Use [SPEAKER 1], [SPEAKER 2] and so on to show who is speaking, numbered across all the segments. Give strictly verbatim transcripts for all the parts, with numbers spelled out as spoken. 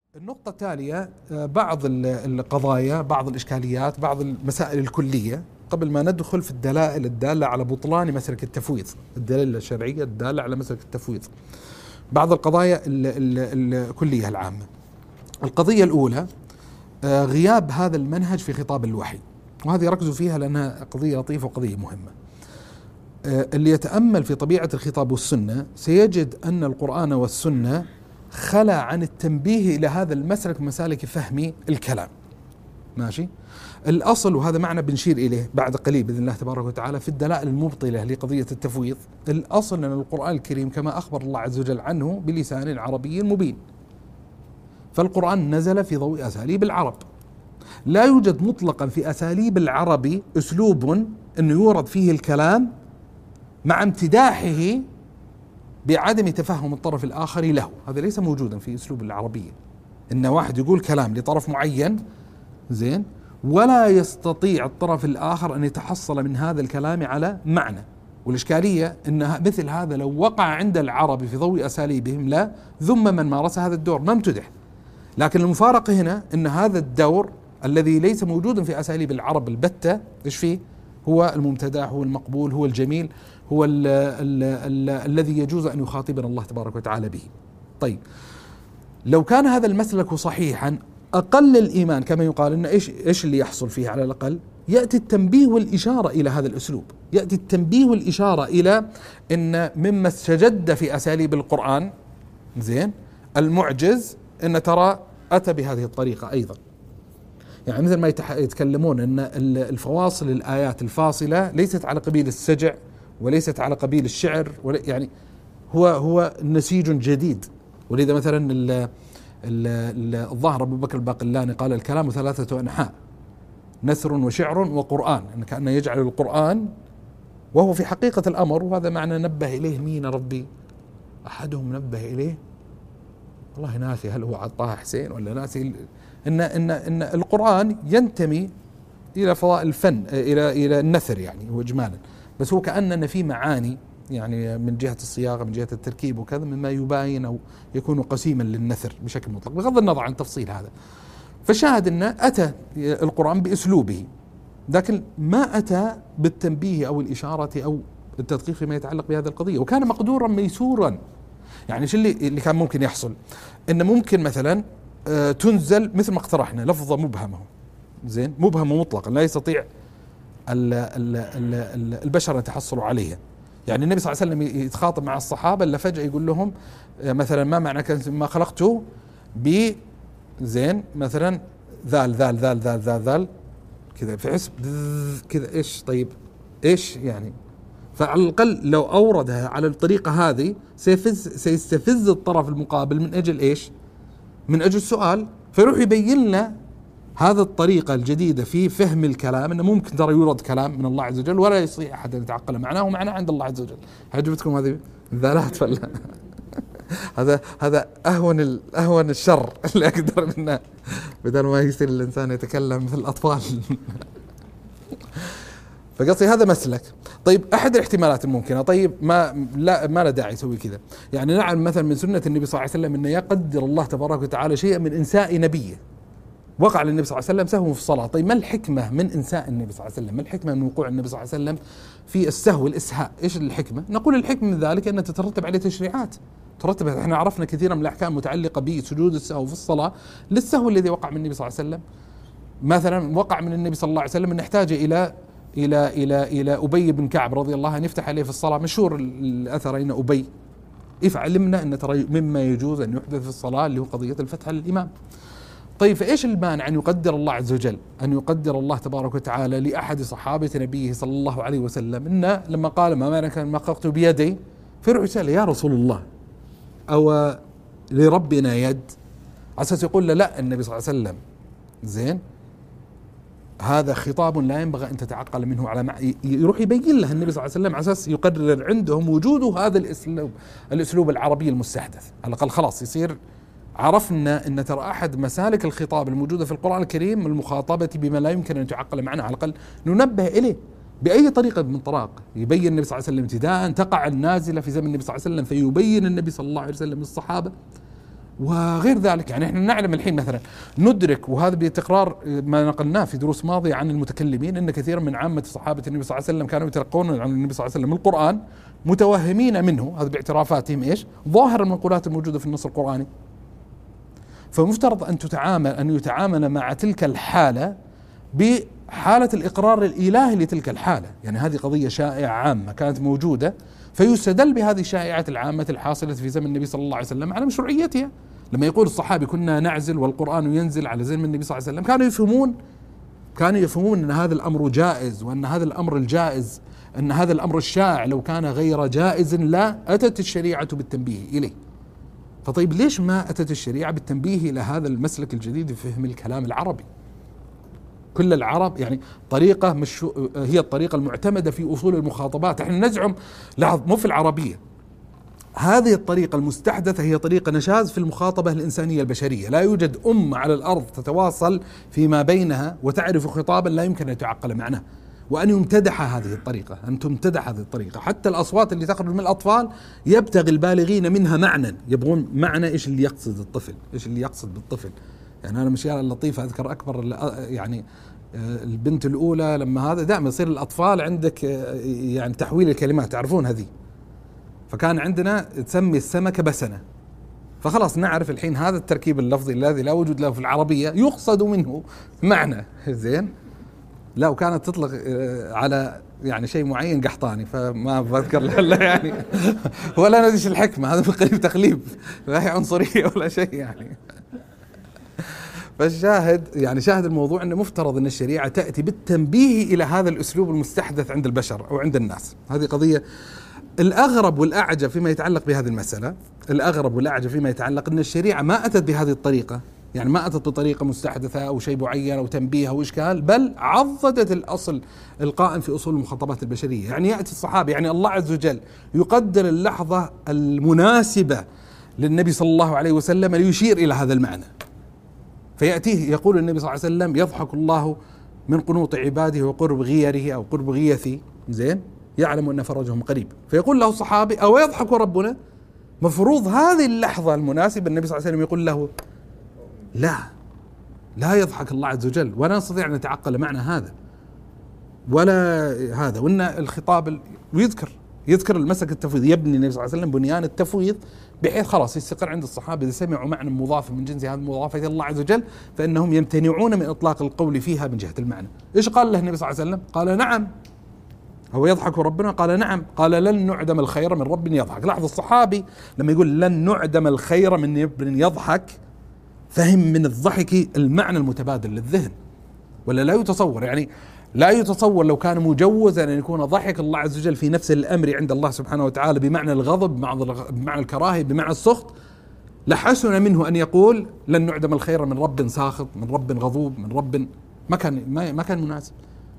[SPEAKER 1] النقطة التالية بعض القضايا، بعض الإشكاليات، بعض المسائل الكلية قبل ما ندخل في الدلائل الدالة على بطلان مسلك التفويض، الدلائل الشرعية الدالة على مسلك التفويض. بعض القضايا الكلية العامة. القضية الأولى غياب هذا المنهج في خطاب الوحي، وهذه ركزوا فيها لأنها قضية لطيفة وقضية مهمة. اللي يتأمل في طبيعة الخطاب والسنة سيجد أن القرآن والسنة خلى عن التنبيه إلى هذا المسلك مسالك فهم الكلام. ماشي. الأصل، وهذا معنى بنشير إليه بعد قليل بإذن الله تبارك وتعالى في الدلائل المبطلة لقضية التفويض، الأصل أن القرآن الكريم كما أخبر الله عز وجل عنه بلسان عربي مبين، فالقرآن نزل في ضوء أساليب العرب. لا يوجد مطلقا في أساليب العرب أسلوب أنه يورد فيه الكلام مع امتداحه بعدم تفهم الطرف الآخر له، هذا ليس موجودا في أسلوب العربية. إن واحد يقول كلام لطرف معين زين ولا يستطيع الطرف الآخر أن يتحصل من هذا الكلام على معنى. والإشكالية أن مثل هذا لو وقع عند العرب في ضوء أساليبهم لا ذم من مارس هذا الدور، ما امتدح. لكن المفارقة هنا أن هذا الدور الذي ليس موجودا في أساليب العرب البتة، إيش فيه؟ هو الممتدح، هو المقبول، هو الجميل، هو ال ال ال الذي يجوز أن يخاطبنا الله تبارك وتعالى به. طيب، لو كان هذا المسلك صحيحا أقل الإيمان كما يقال إن إيش إيش اللي يحصل فيه على الأقل؟ يأتي التنبيه والإشارة إلى هذا الأسلوب، يأتي التنبيه والإشارة إلى إن مما استجد في أساليب القرآن زين المعجز إن ترى أتى بهذه الطريقة أيضا. يعني مثل ما يتكلمون أن الفواصل الآيات الفاصلة ليست على قبيل السجع وليست على قبيل الشعر، يعني هو هو نسيج جديد. ولذا مثلا الظاهر أبو بكر الباقلاني قال الكلام ثلاثة أنحاء، نثر وشعر وقرآن، إن كأن يجعل القرآن وهو في حقيقة الأمر، وهذا معنى نبه إليه مين ربي؟ أحدهم نبه إليه والله ناسي، هل هو عطاه حسين ولا ناسي؟ إن إن إن القرآن ينتمي إلى فضاء الفن، إلى إلى النثر يعني هو إجمالا، بس هو كأننا في معاني يعني من جهة الصياغة من جهة التركيب وكذا مما يباين أو يكون قسيما للنثر بشكل مطلق بغض النظر عن تفصيل هذا. فشاهد أن أتى القرآن بأسلوبه، لكن ما أتى بالتنبيه أو الإشارة أو التدقيق فيما يتعلق بهذه القضية، وكان مقدورا ميسورا. يعني شو اللي اللي كان ممكن يحصل؟ إن ممكن مثلا تنزل مثل ما اقترحنا لفظة مبهمة زين مبهمة مطلقا لا يستطيع ال ال ال البشر أن يتحصلوا عليها. يعني النبي صلى الله عليه وسلم يتخاطب مع الصحابة إلا فجأة يقول لهم مثلا ما معنى ما خلقته ب زين مثلا ذال ذال ذال ذال ذال ذال كذا في حسب كذا إيش؟ طيب إيش يعني؟ فعلى الأقل لو أوردها على الطريقة هذه سيفز سيستفز الطرف المقابل من أجل إيش؟ من أجل السؤال، فيروح يبين لنا هذا الطريقة الجديدة في فهم الكلام أنه ممكن ترى يورد كلام من الله عز وجل ولا يستطيع أحد أن يتعقل معناه ومعناه عند الله عز وجل. عجبتكم هذه الذالات فلا؟ هذا هذا أهون أهون الشر اللي أقدر منه، بدل ما يصير الإنسان يتكلم مثل الأطفال. فقصدي هذا مسلك. طيب أحد الاحتمالات الممكنة، طيب ما لا ما له داعي يسوي كذا. يعني نعلم مثلا من سنة النبي صلى الله عليه وسلم أنه يقدر الله تبارك وتعالى شيئا من إنساء نبيه، وقع للنبي صلى الله عليه وسلم سهو في الصلاة. طيب ما الحكمة من إنساء النبي صلى الله عليه وسلم؟ ما الحكمة من وقوع النبي صلى الله عليه وسلم في السهو الإسهاء؟ إيش الحكمة؟ نقول الحكمة من ذلك أن تترتب عليه تشريعات، ترتب. احنا عرفنا كثيرا من الأحكام المتعلقة بسجود السهو في الصلاة للسهو الذي وقع من النبي صلى الله عليه وسلم. مثلا وقع من النبي صلى الله عليه وسلم أن نحتاج إلى إلى إلى إلى أبي بن كعب رضي الله عنه يفتح عليه في الصلاة، مشهور الأثر أن أبي يفعلمنا أن ترى مما يجوز أن يحدث في الصلاة اللي هو قضية الفتح للإمام. طيب فإيش المانع أن يقدر الله عز وجل أن يقدر الله تبارك وتعالى لأحد صحابة نبيه صلى الله عليه وسلم إن لما قال ما معنى كان ما خلقت بيدي، فيروح يسأل يا رسول الله أو لربنا يد، على أساس يقول له لا النبي صلى الله عليه وسلم زين هذا خطاب لا ينبغي أن تتعقل منه على مع... يروح يبين له النبي صلى الله عليه وسلم على أساس يقرر عندهم وجود هذا الأسلوب الأسلوب العربي المستحدث. على الأقل خلاص يصير عرفنا أن ترى أحد مسالك الخطاب الموجودة في القرآن الكريم المخاطبة بما لا يمكن أن تعقل معنا، على الأقل ننبه إليه بأي طريقة من طرق. يبين النبي صلى الله عليه وسلم ابتداء، تقع النازلة في زمن النبي صلى الله عليه وسلم فيبين النبي صلى الله عليه وسلم للصحابة وغير ذلك. يعني احنا نعلم الحين مثلا ندرك، وهذا بتكرار ما نقلناه في دروس ماضية عن المتكلمين، ان كثير من عامة صحابة النبي صلى الله عليه وسلم كانوا يتلقون عن النبي صلى الله عليه وسلم القرآن متوهمين منه، هذا باعترافاتهم ايش؟ ظاهر المنقولات الموجودة في النص القرآني. فمفترض ان تتعامل ان يتعامل مع تلك الحالة بحالة الإقرار الإلهي لتلك الحالة. يعني هذه قضية شائعة عامة كانت موجودة، فيستدل بهذه الشائعات العامة الحاصلة في زمن النبي صلى الله عليه وسلم على مشروعيتها. لما يقول الصحابي كنا نعزل والقرآن ينزل على زمن النبي صلى الله عليه وسلم، كانوا يفهمون كانوا يفهمون أن هذا الأمر جائز، وأن هذا الأمر الجائز أن هذا الأمر الشائع لو كان غير جائز لا أتت الشريعة بالتنبيه إليه. فطيب ليش ما أتت الشريعة بالتنبيه إلى هذا المسلك الجديد في فهم الكلام العربي؟ كل العرب يعني طريقة مش هي الطريقة المعتمدة في أصول المخاطبات. احنا نزعم، لاحظ مو في العربية، هذه الطريقة المستحدثة هي طريقة نشاز في المخاطبة الإنسانية البشرية. لا يوجد أمة على الأرض تتواصل فيما بينها وتعرف خطابا لا يمكن أن يتعقل معناه، وأن يمتدح هذه الطريقة، أن تمتدح هذه الطريقة. حتى الأصوات اللي تخرج من الأطفال يبتغي البالغين منها معنى، يبغون معنى إيش اللي يقصد الطفل، إيش اللي يقصد بالطفل. يعني أنا من الأشياء اللطيفة أذكر أكبر يعني البنت الأولى لما هذا دائما يصير الأطفال عندك يعني تحويل الكلمات، تعرفون هذه. فكان عندنا تسمي السمكة بسنة، فخلاص نعرف الحين هذا التركيب اللفظي الذي لا وجود له في العربية يقصد منه معنى زين. لا وكانت تطلق على يعني شيء معين قحطاني، فما بذكر له يعني ولا ندري ايش الحكمة، هذا من قريب تقليب لا هي عنصرية ولا شيء يعني. فالشاهد يعني شاهد الموضوع أنه مفترض أن الشريعة تأتي بالتنبيه إلى هذا الأسلوب المستحدث عند البشر أو عند الناس. هذه قضية. الأغرب والأعجب فيما يتعلق بهذه المسألة، الأغرب والأعجب فيما يتعلق أن الشريعة ما أتت بهذه الطريقة، يعني ما أتت بطريقة مستحدثة أو شيء معين أو تنبيه أو إشكال، بل عضدت الأصل القائم في أصول المخاطبات البشرية. يعني يأتي الصحابة، يعني الله عز وجل يقدر اللحظة المناسبة للنبي صلى الله عليه وسلم ليشير إلى هذا المعنى، فيأتيه يقول النبي صلى الله عليه وسلم يضحك الله من قنوط عباده وقرب غيره أو قرب غيثي، زين، يعلم أن فرجهم قريب. فيقول له الصحابي أو يضحك ربنا؟ مفروض هذه اللحظة المناسبة النبي صلى الله عليه وسلم يقول له لا لا يضحك الله عز وجل، ولا نستطيع أن نتعقل معنى هذا ولا هذا. وإن الخطاب ويذكر يذكر المسلك التفويض، يبني النبي صلى الله عليه وسلم بنيان التفويض بحيث خلاص يستقر عند الصحابة إذا سمعوا معنى مضاف من جنس هذه المضافة إلى الله عز وجل فإنهم يمتنعون من إطلاق القول فيها من جهة المعنى. إيش قال له النبي صلى الله عليه وسلم؟ قال نعم. هو يضحك ربنا؟ قال نعم. قال لن نعدم الخير من رب يضحك. لاحظ الصحابي لما يقول لن نعدم الخير من رب يضحك فهم من الضحك المعنى المتبادل للذهن، ولا لا يتصور، يعني لا يتصور لو كان مجوزا أن يكون ضحك الله عز وجل في نفس الأمر عند الله سبحانه وتعالى بمعنى الغضب، بمعنى الكراهية، بمعنى السخط، لحسن منه أن يقول لن نعدم الخير من رب ساخط، من رب غضوب، من رب ما كان ما كان مناسب.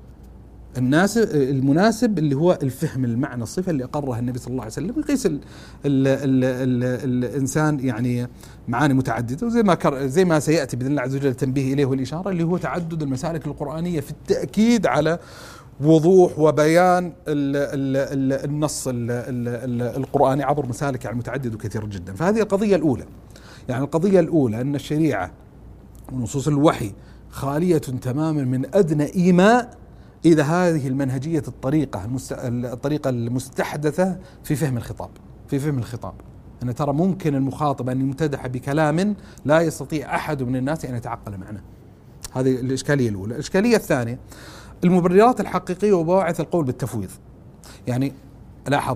[SPEAKER 1] الناس المناسب اللي هو الفهم المعنى الصفة اللي أقرها النبي صلى الله عليه وسلم. يقيس ال ال ال ال الإنسان يعني معاني متعددة، وزي ما كر زي ما سيأتي بإذن الله عز وجل التنبيه إليه والإشارة اللي هو تعدد المسالك القرآنية في التأكيد على وضوح وبيان ال ال ال النص ال ال القرآني عبر مسالك يعني متعددة وكثيرة جدا. فهذه القضية الأولى. يعني القضية الأولى أن الشريعة ونصوص الوحي خالية تماما من أدنى إيماء إذا هذه المنهجية الطريقة الطريقة المستحدثة في فهم الخطاب في فهم الخطاب أن ترى ممكن المخاطب أن يمتدح بكلام لا يستطيع أحد من الناس أن يتعقل معناه. هذه الإشكالية الأولى. الإشكالية الثانية المبررات الحقيقية وبواعث القول بالتفويض. يعني لاحظ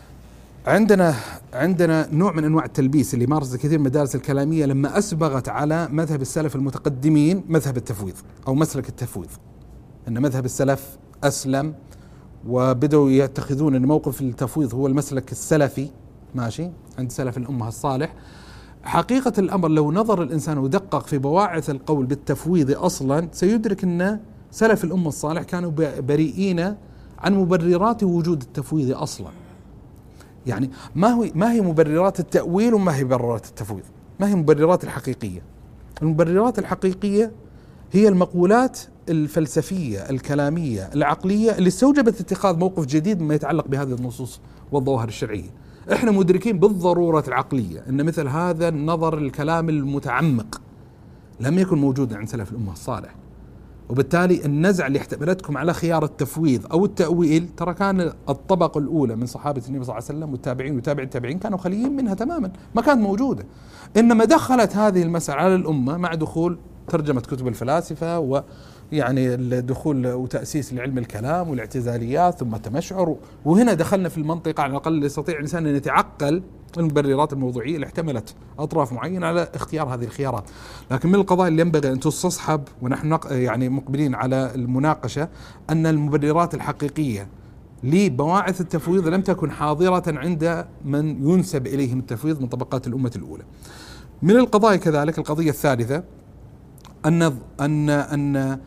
[SPEAKER 1] عندنا عندنا نوع من أنواع التلبيس اللي مارس كثير من المدارس الكلامية لما أسبغت على مذهب السلف المتقدمين مذهب التفويض أو مسلك التفويض، أن مذهب السلف أسلم وبدأوا يتخذون أن موقف التفويض هو المسلك السلفي ماشي عند سلف الأمة الصالح. حقيقة الأمر لو نظر الإنسان ودقق في بواعث القول بالتفويض أصلا سيدرك أن سلف الأمة الصالح كانوا بريئين عن مبررات وجود التفويض أصلا. يعني ما هو ما هي مبررات التأويل وما هي مبررات التفويض؟ ما هي مبررات الحقيقية؟ المبررات الحقيقية هي المقولات الفلسفية الكلامية العقلية اللي استوجبت اتخاذ موقف جديد مما يتعلق بهذه النصوص والظواهر الشرعية. احنا مدركين بالضرورة العقلية ان مثل هذا النظر الكلام المتعمق لم يكن موجودا عند سلف الأمة الصالح، وبالتالي النزعة اللي احتملتكم على خيار التفويض أو التأويل ترى كان الطبقة الأولى من صحابة النبي صلى الله عليه وسلم والتابعين وتابع التابعين كانوا خاليين منها تماما، ما كانت موجودة. إنما دخلت هذه المسألة على الأمة مع دخول ترجمة كتب الفلاسفة ويعني الدخول وتأسيس لعلم الكلام والاعتزاليات ثم التمشعر، وهنا دخلنا في المنطقة على الأقل يستطيع الإنسان أن يتعقل المبررات الموضوعية اللي احتملت أطراف معينة على اختيار هذه الخيارات. لكن من القضايا اللي ينبغي أن تستصحب ونحن يعني مقبلين على المناقشة أن المبررات الحقيقية لبواعث التفويض لم تكن حاضرة عند من ينسب إليهم التفويض من طبقات الأمة الأولى. من القضايا كذلك القضية الثالثة أن أن أن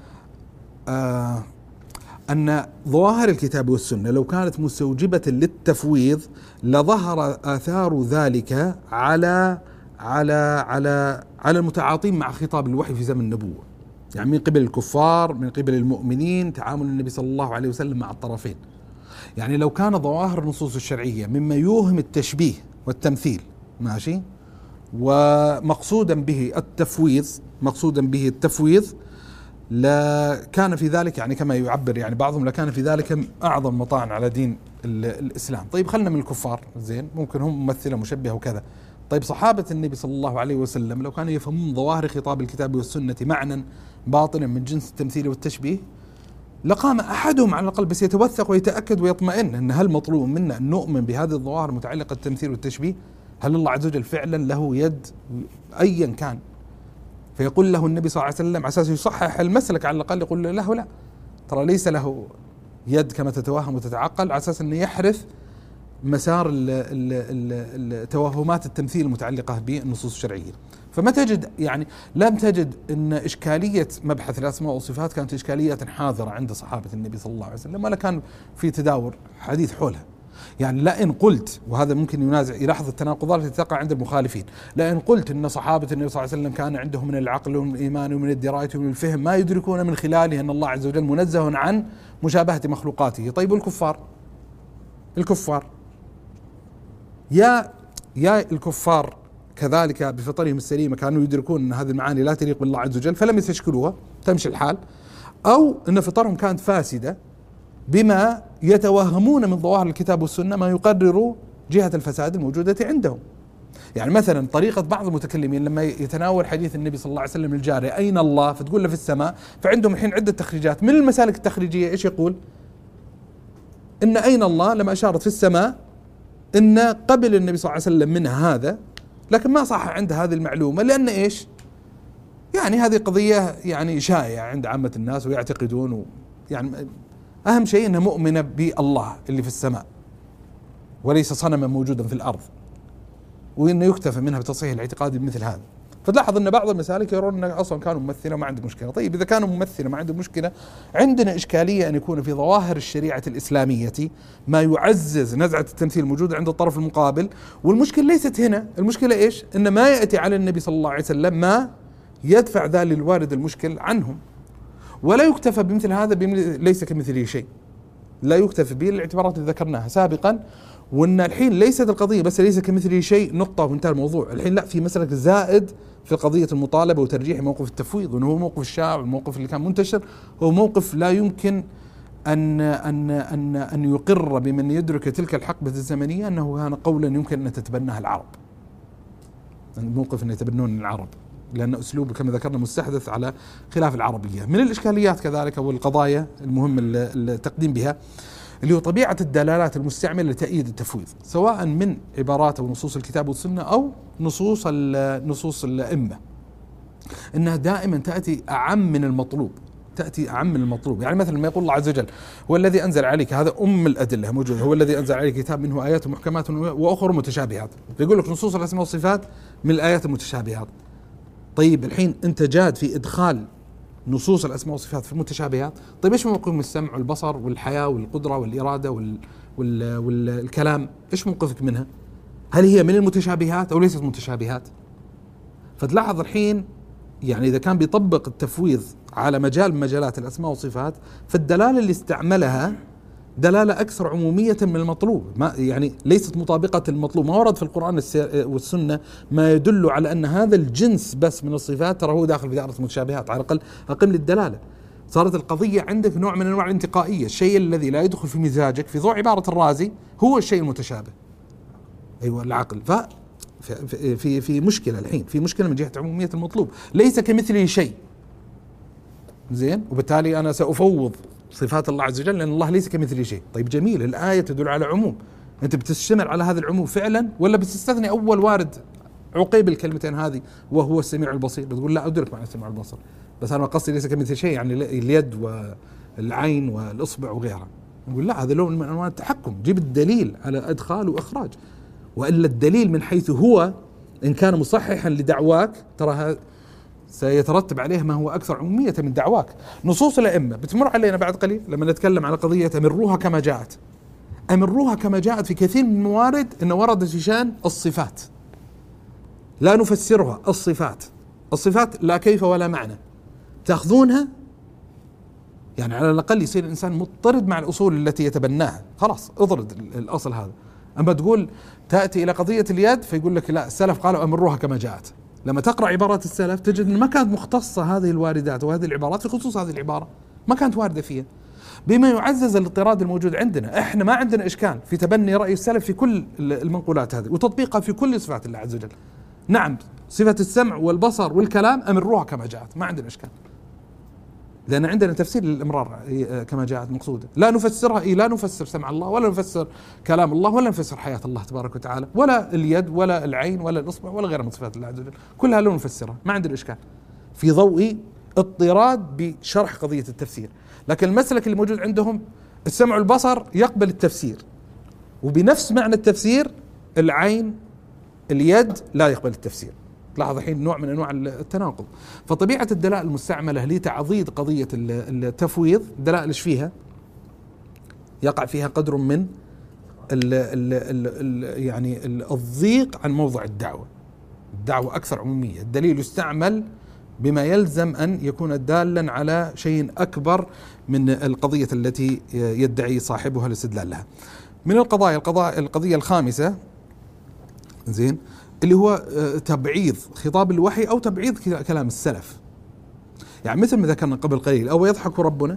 [SPEAKER 1] آه أن ظواهر الكتاب والسنة لو كانت مستوجبة للتفويض لظهر آثار ذلك على على على على المتعاطين مع خطاب الوحي في زمن النبوة، يعني من قبل الكفار من قبل المؤمنين، تعامل النبي صلى الله عليه وسلم مع الطرفين. يعني لو كان ظواهر النصوص الشرعية مما يوهم التشبيه والتمثيل ماشي ومقصودا به التفويض مقصودا به التفويض لا كان في ذلك يعني كما يعبر يعني بعضهم لكان في ذلك أعظم مطاعن على دين الإسلام. طيب خلنا من الكفار زين ممكن هم ممثلة مشبهة وكذا. طيب صحابة النبي صلى الله عليه وسلم لو كانوا يفهمون ظواهر خطاب الكتاب والسنة معنى باطنا من جنس التمثيل والتشبيه لقام أحدهم على الأقل بس يتوثق ويتأكد ويطمئن أن هل مطلوب منا أن نؤمن بهذه الظواهر المتعلقة بالتمثيل والتشبيه؟ هل الله عز وجل فعلا له يد أيا كان؟ فيقول له النبي صلى الله عليه وسلم على أساس يصحح المسلك على الأقل يقول له لا ترى ليس له يد كما تتوهم وتتعقل، على أساس أنه يحرث مسار التوهمات التمثيل المتعلقة بالنصوص الشرعية. فما تجد يعني لم تجد أن إشكالية مبحث الأسماء والصفات كانت إشكاليات حاضرة عند صحابة النبي صلى الله عليه وسلم ولا كان في تداور حديث حولها. يعني لئن قلت وهذا ممكن ينازع يلاحظ التناقضات التي تقع عند المخالفين، لئن قلت ان صحابه النبي صلى الله عليه وسلم كان عندهم من العقل ومن الايمان ومن الدرايه ومن الفهم ما يدركون من خلاله ان الله عز وجل منزه عن مشابهه مخلوقاته. طيب الكفار الكفار يا يا الكفار كذلك بفطرهم السليمه كانوا يدركون ان هذه المعاني لا تليق بالله عز وجل فلم يستشكلوها تمشي الحال، او ان فطرهم كانت فاسده بما يتوهمون من ظواهر الكتاب والسنة ما يقرر جهة الفساد الموجودة عندهم. يعني مثلا طريقة بعض المتكلمين لما يتناول حديث النبي صلى الله عليه وسلم الجارية أين الله فتقول له في السماء، فعندهم الحين عدة تخريجات من المسالك التخريجية. إيش يقول؟ إن أين الله لما أشارت في السماء إن قبل النبي صلى الله عليه وسلم منها هذا، لكن ما صح عند هذه المعلومة لأن إيش يعني هذه قضية يعني شائعة عند عامة الناس ويعتقدون و يعني أهم شيء أنها مؤمنة بالله اللي في السماء وليس صنما موجودا في الأرض، وإنه يكتفى منها بتصحيح الاعتقاد بمثل هذا. فتلاحظ أن بعض المسالك يرون أن أصلا كانوا ممثلة ما عنده مشكلة. طيب إذا كانوا ممثلة ما عنده مشكلة، عندنا إشكالية أن يكون في ظواهر الشريعة الإسلامية ما يعزز نزعة التمثيل الموجودة عند الطرف المقابل. والمشكلة ليست هنا، المشكلة إيش؟ أن ما يأتي على النبي صلى الله عليه وسلم ما يدفع ذلك الوارد المشكل عنهم، ولا يكتفى بمثل هذا ليس كمثله شيء، لا يكتفى به الاعتبارات اللي ذكرناها سابقا. وان الحين ليست القضيه بس ليس كمثله شيء نقطه وانتهى الموضوع. الحين لا، في مسلك زائد في قضيه المطالبه وترجيح موقف التفويض، وانه هو موقف الشائع والموقف اللي كان منتشر هو موقف لا يمكن ان ان ان ان يقر بمن يدرك تلك الحقبه الزمنيه انه كان قولا يمكن ان تتبناه العرب. الموقف ان يتبنون العرب لأن أسلوبه كما ذكرنا مستحدث على خلاف العربية. من الإشكاليات كذلك والقضايا المهم التقديم بها اللي هو طبيعة الدلالات المستعملة لتأييد التفويض، سواء من عبارات أو نصوص الكتاب والسنة أو نصوص نصوص الأئمة، إنها دائما تأتي أعم من المطلوب، تأتي أعم من المطلوب. يعني مثلا ما يقول الله عز وجل هو الذي أنزل عليك، هذا أم الأدلة موجودة، هو الذي أنزل عليك كتاب منه آيات محكمات وأخر متشابهات. يقول لك نصوص الأسماء والصفات من الآيات المتشابهات. طيب الحين أنت جاد في إدخال نصوص الأسماء والصفات في المتشابهات، طيب إيش موقف من السمع والبصر والحياة والقدرة والإرادة وال وال والكلام؟ إيش موقفك منها؟ هل هي من المتشابهات أو ليست متشابهات؟ فتلاحظ الحين يعني إذا كان بيطبق التفويض على مجال من مجالات الأسماء والصفات، فالدلالة اللي استعملها دلالة أكثر عمومية من المطلوب، ما يعني ليست مطابقة المطلوب. ما ورد في القرآن والسنة ما يدل على أن هذا الجنس بس من الصفات ترى هو داخل في دائرة المتشابهات، على الأقل أقل للدلالة. صارت القضية عندك نوع من أنواع الانتقائية، الشيء الذي لا يدخل في مزاجك في ضوء عبارة الرازي هو الشيء المتشابه. أيوة العقل. ف في في في مشكلة الحين، في مشكلة من جهة عمومية المطلوب، ليس كمثله شيء. زين، وبالتالي أنا سأفوض صفات الله عز وجل لأن الله ليس كمثله شيء. طيب جميل، الآية تدل على عموم، أنت بتشتمل على هذا العموم فعلا ولا بتستثني أول وارد عقيب الكلمتين هذه وهو السميع البصير؟ بتقول لا أدرك معنى السميع البصير، بس أنا قصدي ليس كمثله شيء يعني اليد والعين والإصبع وغيرها. نقول لا، هذا لون من أنواع التحكم، جيب الدليل على إدخال وإخراج، وإلا الدليل من حيث هو إن كان مصححا لدعواك ترى سيترتب عليه ما هو أكثر عمومية من دعواك. نصوص الأئمة بتمر علينا بعد قليل لما نتكلم على قضية أمروها كما جاءت. أمروها كما جاءت في كثير من الموارد أنه وردت في شأن الصفات، لا نفسرها، الصفات الصفات لا كيف ولا معنى، تأخذونها يعني على الأقل يصير الإنسان مضطرد مع الأصول التي يتبناها، خلاص اضرد الأصل هذا. أما تقول تأتي إلى قضية اليد فيقول لك لا، السلف قالوا أمروها كما جاءت. لما تقرأ عبارات السلف تجد أن ما كانت مختصة هذه الواردات وهذه العبارات في خصوص هذه العبارة، ما كانت واردة فيها، بما يعزز الاضطراد الموجود عندنا. احنا ما عندنا إشكال في تبني رأي السلف في كل المنقولات هذه وتطبيقها في كل صفات الله عز وجل. نعم، صفة السمع والبصر والكلام أمروها كما جاءت، ما عندنا إشكال، لأن عندنا تفسير للإمرار كما جاءت مقصودة. لا نفسرها، إيه لا نفسر سمع الله ولا نفسر كلام الله ولا نفسر حياة الله تبارك وتعالى ولا اليد ولا العين ولا الإصبع ولا غيرها من صفات الله عز وجل، كلها لا نفسرها، ما عندنا إشكال في ضوء اضطراد بشرح قضية التفسير. لكن المسلك اللي موجود عندهم السمع والبصر يقبل التفسير، وبنفس معنى التفسير العين اليد لا يقبل التفسير. لاحظ الحين نوع من انواع التناقض. فطبيعه الدلائل المستعمله لتعضيد قضيه التفويض، الدلائل ايش فيها؟ يقع فيها قدر من ال ال ال ال يعني الضيق عن موضع الدعوه. الدعوه اكثر عموميه، الدليل يستعمل بما يلزم ان يكون دالا على شيء اكبر من القضيه التي يدعي صاحبها الاستدلال لها. من القضايا القضايا القضيه الخامسه زين اللي هو تبعيض خطاب الوحي أو تبعيض كلام السلف. يعني مثل ما ذكرنا قبل قليل، أو يضحك ربنا،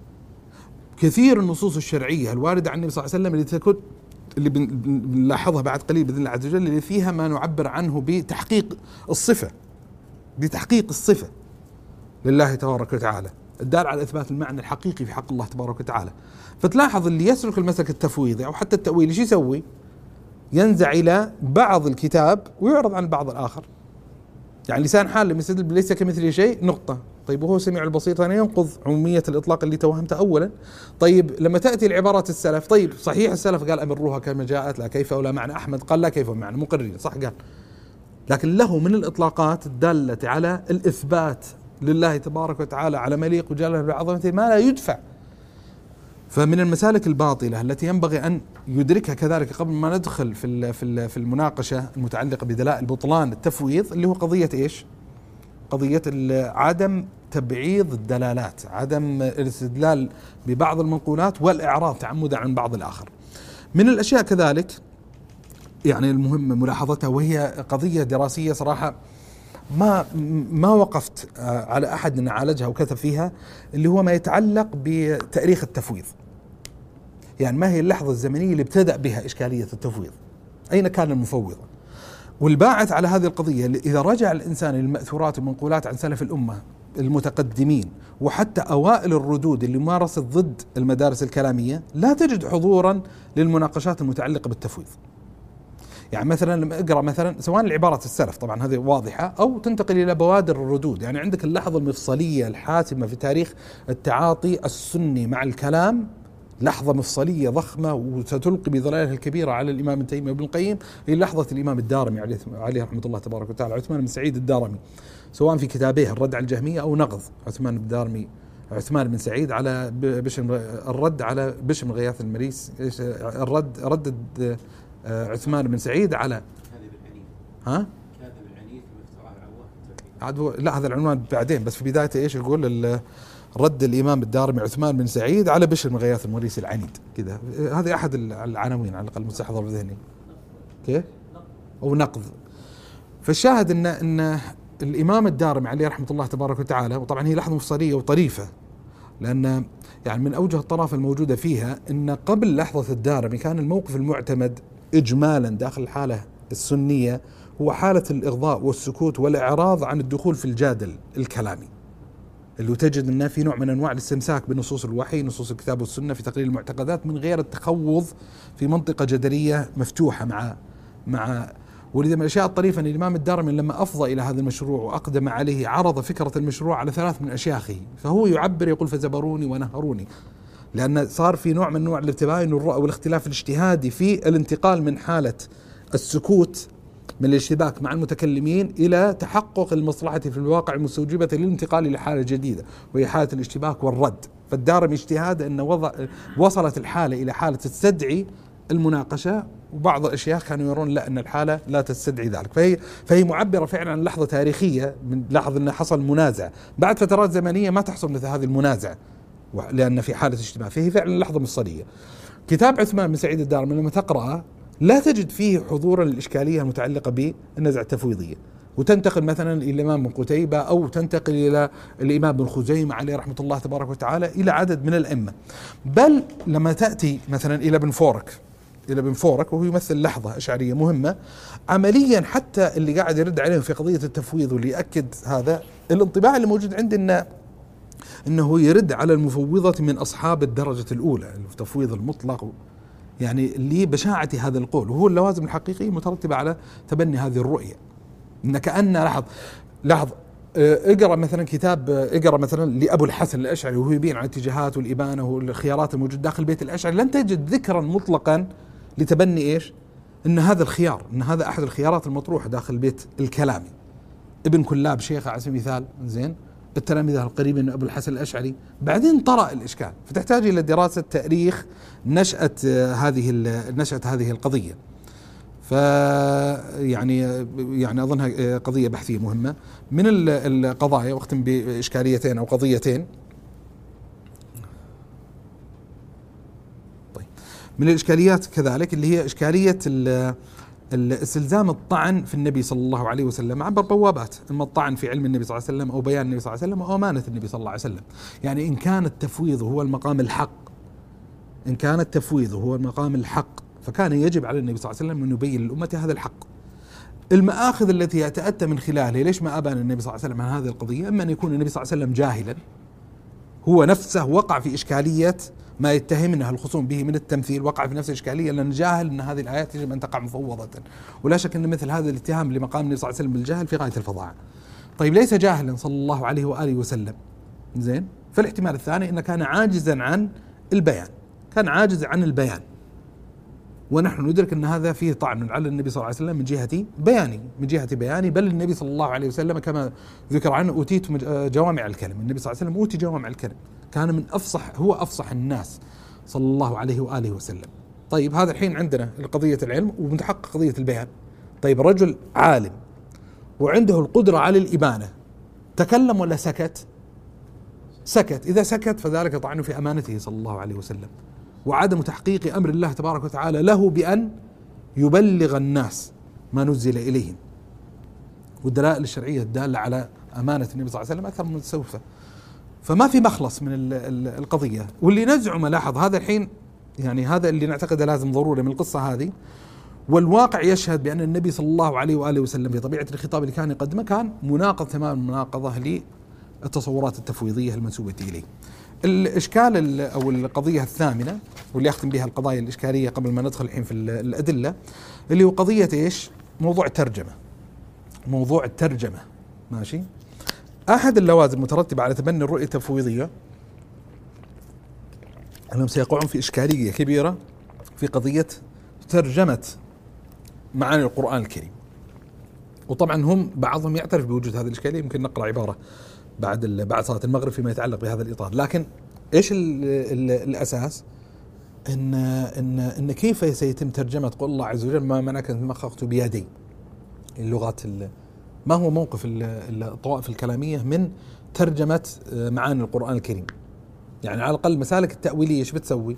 [SPEAKER 1] كثير النصوص الشرعية الواردة عن النبي صلى الله عليه وسلم اللي تكون اللي بنلاحظها بعد قليل بإذن الله عز وجل، اللي فيها ما نعبر عنه بتحقيق الصفة، بتحقيق الصفة لله تبارك وتعالى، الدال على إثبات المعنى الحقيقي في حق الله تبارك وتعالى. فتلاحظ اللي يسلك المسلك التفويضي أو حتى التأويل ايش يسوي؟ ينزع إلى بعض الكتاب ويعرض عن البعض الآخر. يعني لسان حال لما يستدل ليس كمثله شيء نقطة، طيب وهو سميع البصير ثانيا ينقض عمومية الإطلاق اللي توهمته أولا. طيب لما تأتي العبارات السلف، طيب صحيح السلف قال أمروها كما جاءت لا كيف ولا معنى، أحمد قال لا كيف ومعنى، مقررين صح قال، لكن له من الإطلاقات الدالة على الإثبات لله تبارك وتعالى على مليق وجلاله بعظمته ما لا يدفع. فمن المسالك الباطلة التي ينبغي أن يدركها كذلك قبل ما ندخل في في المناقشة المتعلقة بدلائل بطلان التفويض، اللي هو قضية إيش؟ قضية عدم تبعيض الدلالات، عدم الاستدلال ببعض المنقولات والإعراض تعمدا عن بعض الآخر. من الأشياء كذلك يعني المهم ملاحظتها، وهي قضية دراسية صراحة ما ما وقفت على أحد أن عالجها وكتب فيها، اللي هو ما يتعلق بتاريخ التفويض. يعني ما هي اللحظة الزمنية اللي ابتدأ بها إشكالية التفويض؟ أين كان المفوض؟ والباعث على هذه القضية إذا رجع الإنسان للمأثورات والمنقولات عن سلف الأمة المتقدمين وحتى أوائل الردود اللي مارست ضد المدارس الكلامية، لا تجد حضورا للمناقشات المتعلقة بالتفويض. يعني مثلا لما اقرأ مثلا سواء العبارة السلف طبعا هذه واضحة، أو تنتقل إلى بوادر الردود، يعني عندك اللحظة المفصلية الحاسمة في تاريخ التعاطي السني مع الكلام، لحظة مفصلية ضخمة وستلقي بظلالها الكبيرة على الإمام ابن تيمية وابن القيم، هي لحظة الإمام الدارمي عليه رحمة الله تبارك وتعالى، عثمان بن سعيد الدارمي، سواء في كتابيه الرد على الجهمية أو نقض عثمان بن الدارمي عثمان بن سعيد على بشر، الرد على بشر بن غياث المريس، الرد ردد عثمان بن سعيد على
[SPEAKER 2] كاذب العنيف،
[SPEAKER 1] ها
[SPEAKER 2] كاذب العنيف وافتراء العوام.
[SPEAKER 1] عاد لا هذا العنوان بعدين، بس في بدايته ايش يقول؟ رد الامام الدارمي عثمان بن سعيد على بشر بن غياث المريسي العنيد كذا. هذه احد العناوين على الاقل مستحضر بذهني كيف او نقض. فالشاهد ان ان الامام الدارمي عليه رحمه الله تبارك وتعالى، وطبعا هي لحظه مفصليه وطريفه، لان يعني من اوجه الطرف الموجوده فيها ان قبل لحظه الدارمي كان الموقف المعتمد اجمالا داخل الحاله السنيه هو حاله الاغضاء والسكوت والاعراض عن الدخول في الجادل الكلامي، اللي تجد أنه في نوع من أنواع الاستمساك بنصوص الوحي، نصوص الكتاب والسنة في تقرير المعتقدات، من غير التخوض في منطقة جدلية مفتوحة مع مع ولذا من الأشياء الطريفة أن الإمام الدارمي لما أفضى إلى هذا المشروع وأقدم عليه عرض فكرة المشروع على ثلاث من أشياخه، فهو يعبر يقول فزبروني ونهروني، لأن صار في نوع من أنواع التباين والاختلاف الاجتهادي في الانتقال من حالة السكوت من الاشتباك مع المتكلمين إلى تحقق المصلحة في الواقع المستوجبة للانتقال إلى حالة جديدة وهي حالة الاشتباك والرد. فالدارمي اجتهاد أن وضع وصلت الحالة إلى حالة تستدعي المناقشة، وبعض الأشياء كانوا يرون لا أن الحالة لا تستدعي ذلك. فهي, فهي معبرة فعلا عن لحظة تاريخية، من لاحظ أن حصل منازع بعد فترات زمنية ما تحصل مثل هذه المنازع لأن في حالة اشتباك، فهي فعلا لحظة مفصلية. كتاب عثمان بن سعيد الدارمي لما تقرأه لا تجد فيه حضورا للإشكالية المتعلقة بالنزعة التفويضية، وتنتقل مثلا إلى الإمام بن قتيبة أو تنتقل إلى الإمام بن خزيمة عليه رحمة الله تبارك وتعالى إلى عدد من الأئمة. بل لما تأتي مثلا إلى ابن فورك إلى ابن فورك وهو يمثل لحظة أشعرية مهمة عمليا، حتى اللي قاعد يرد عليهم في قضية التفويض واللي يأكد هذا الانطباع اللي موجود عندنا أنه يرد على المفوضة من أصحاب الدرجة الأولى، التفويض المطلق، يعني لبشاعة هذا القول، وهو اللوازم الحقيقية مترتبة على تبني هذه الرؤية. إن كأن لاحظ لاحظ اقرأ مثلا كتاب اقرأ مثلا لأبو الحسن الأشعري وهو يبين عن الاتجاهات والإبانة والخيارات الموجودة داخل بيت الأشعري، لن تجد ذكرا مطلقا لتبني إيش؟ إن هذا الخيار، إن هذا أحد الخيارات المطروحة داخل البيت الكلامي. ابن كلاب شيخ على سبيل المثال، زين، التلاميذ القريبين من أبو الحسن الأشعري، بعدين طرأ الإشكال، فتحتاج إلى دراسة تاريخ نشأة هذه نشأة هذه القضية. ف يعني يعني أظنها قضية بحثية مهمة. من القضايا، واختم بإشكاليتين أو قضيتين. طيب، من الإشكاليات كذلك اللي هي إشكالية الاستلزام الطعن في النبي صلى الله عليه وسلم عبر بوابات، اما الطعن في علم النبي صلى الله عليه وسلم او بيان النبي صلى الله عليه وسلم او امانه النبي صلى الله عليه وسلم. يعني ان كان التفويض هو المقام الحق ان كان التفويض هو المقام الحق فكان يجب على النبي صلى الله عليه وسلم ان يبين للامه هذا الحق. المآخذ التي يتأتى من خلالها ليش ما ابان النبي صلى الله عليه وسلم عن هذه القضيه، اما ان يكون النبي صلى الله عليه وسلم جاهلا، هو نفسه وقع في اشكاليه ما يتهمنا الخصوم به من التمثيل، وقع في نفس الإشكالية لأن جاهل أن هذه الآيات يجب أن تقع مفوضة، ولا شك أن مثل هذا الاتهام لمقام النبي صلى الله عليه وسلم بالجهل في غاية الفظاعة. طيب، ليس جاهلا صلى الله عليه وآله وسلم، زين، فالاحتمال الثاني أنه كان عاجزا عن البيان، كان عاجز عن البيان، ونحن ندرك أن هذا فيه طعن على النبي صلى الله عليه وسلم من جهة بياني من جهة بياني بل النبي صلى الله عليه وسلم كما ذكر عنه أوتيت جوامع الكلم، النبي صلى الله عليه وسلم أوتي جوامع الكلم، كان من أفصح هو أفصح الناس صلى الله عليه وآله وسلم. طيب، هذا الحين عندنا قضية العلم ومتحقق قضية البيان. طيب، رجل عالم وعنده القدرة على الإبانة، تكلم ولا سكت؟ سكت. إذا سكت فذلك طعن في أمانته صلى الله عليه وسلم وعدم تحقيق أمر الله تبارك وتعالى له بأن يبلغ الناس ما نزل إليهم، والدلائل الشرعية الدالة على أمانة النبي صلى الله عليه وسلم أكثر من متسوفة، فما في مخلص من القضية. واللي نزعم، لاحظ هذا الحين، يعني هذا اللي نعتقده لازم ضروري من القصة هذه، والواقع يشهد بأن النبي صلى الله عليه وآله وسلم في طبيعة الخطاب اللي كان يقدمه كان مناقض تمام المناقضة للتصورات التفويضية المنسوبة إليه. الإشكال أو القضية الثامنة واللي أختم بها القضايا الإشكالية قبل ما ندخل الحين في الأدلة، اللي هو قضية إيش؟ موضوع الترجمة. موضوع الترجمة، ماشي؟ أحد اللوازم المترتبة على تبني الرؤية التفويضية أنهم سيقعون في إشكالية كبيرة في قضية ترجمة معاني القرآن الكريم. وطبعا هم بعضهم يعترف بوجود هذه الإشكالية، يمكن نقرأ عبارة بعد بعد صلاة المغرب فيما يتعلق بهذا الإطار. لكن إيش ال ال الأساس؟ إن إن إن كيف سيتم ترجمة قول الله عز وجل ما منعك أن مخخت بيدي، اللغات ما هو موقف الطوائف الكلامية من ترجمة معاني القرآن الكريم؟ يعني على الأقل مسالك التأويلية ايش بتسوي؟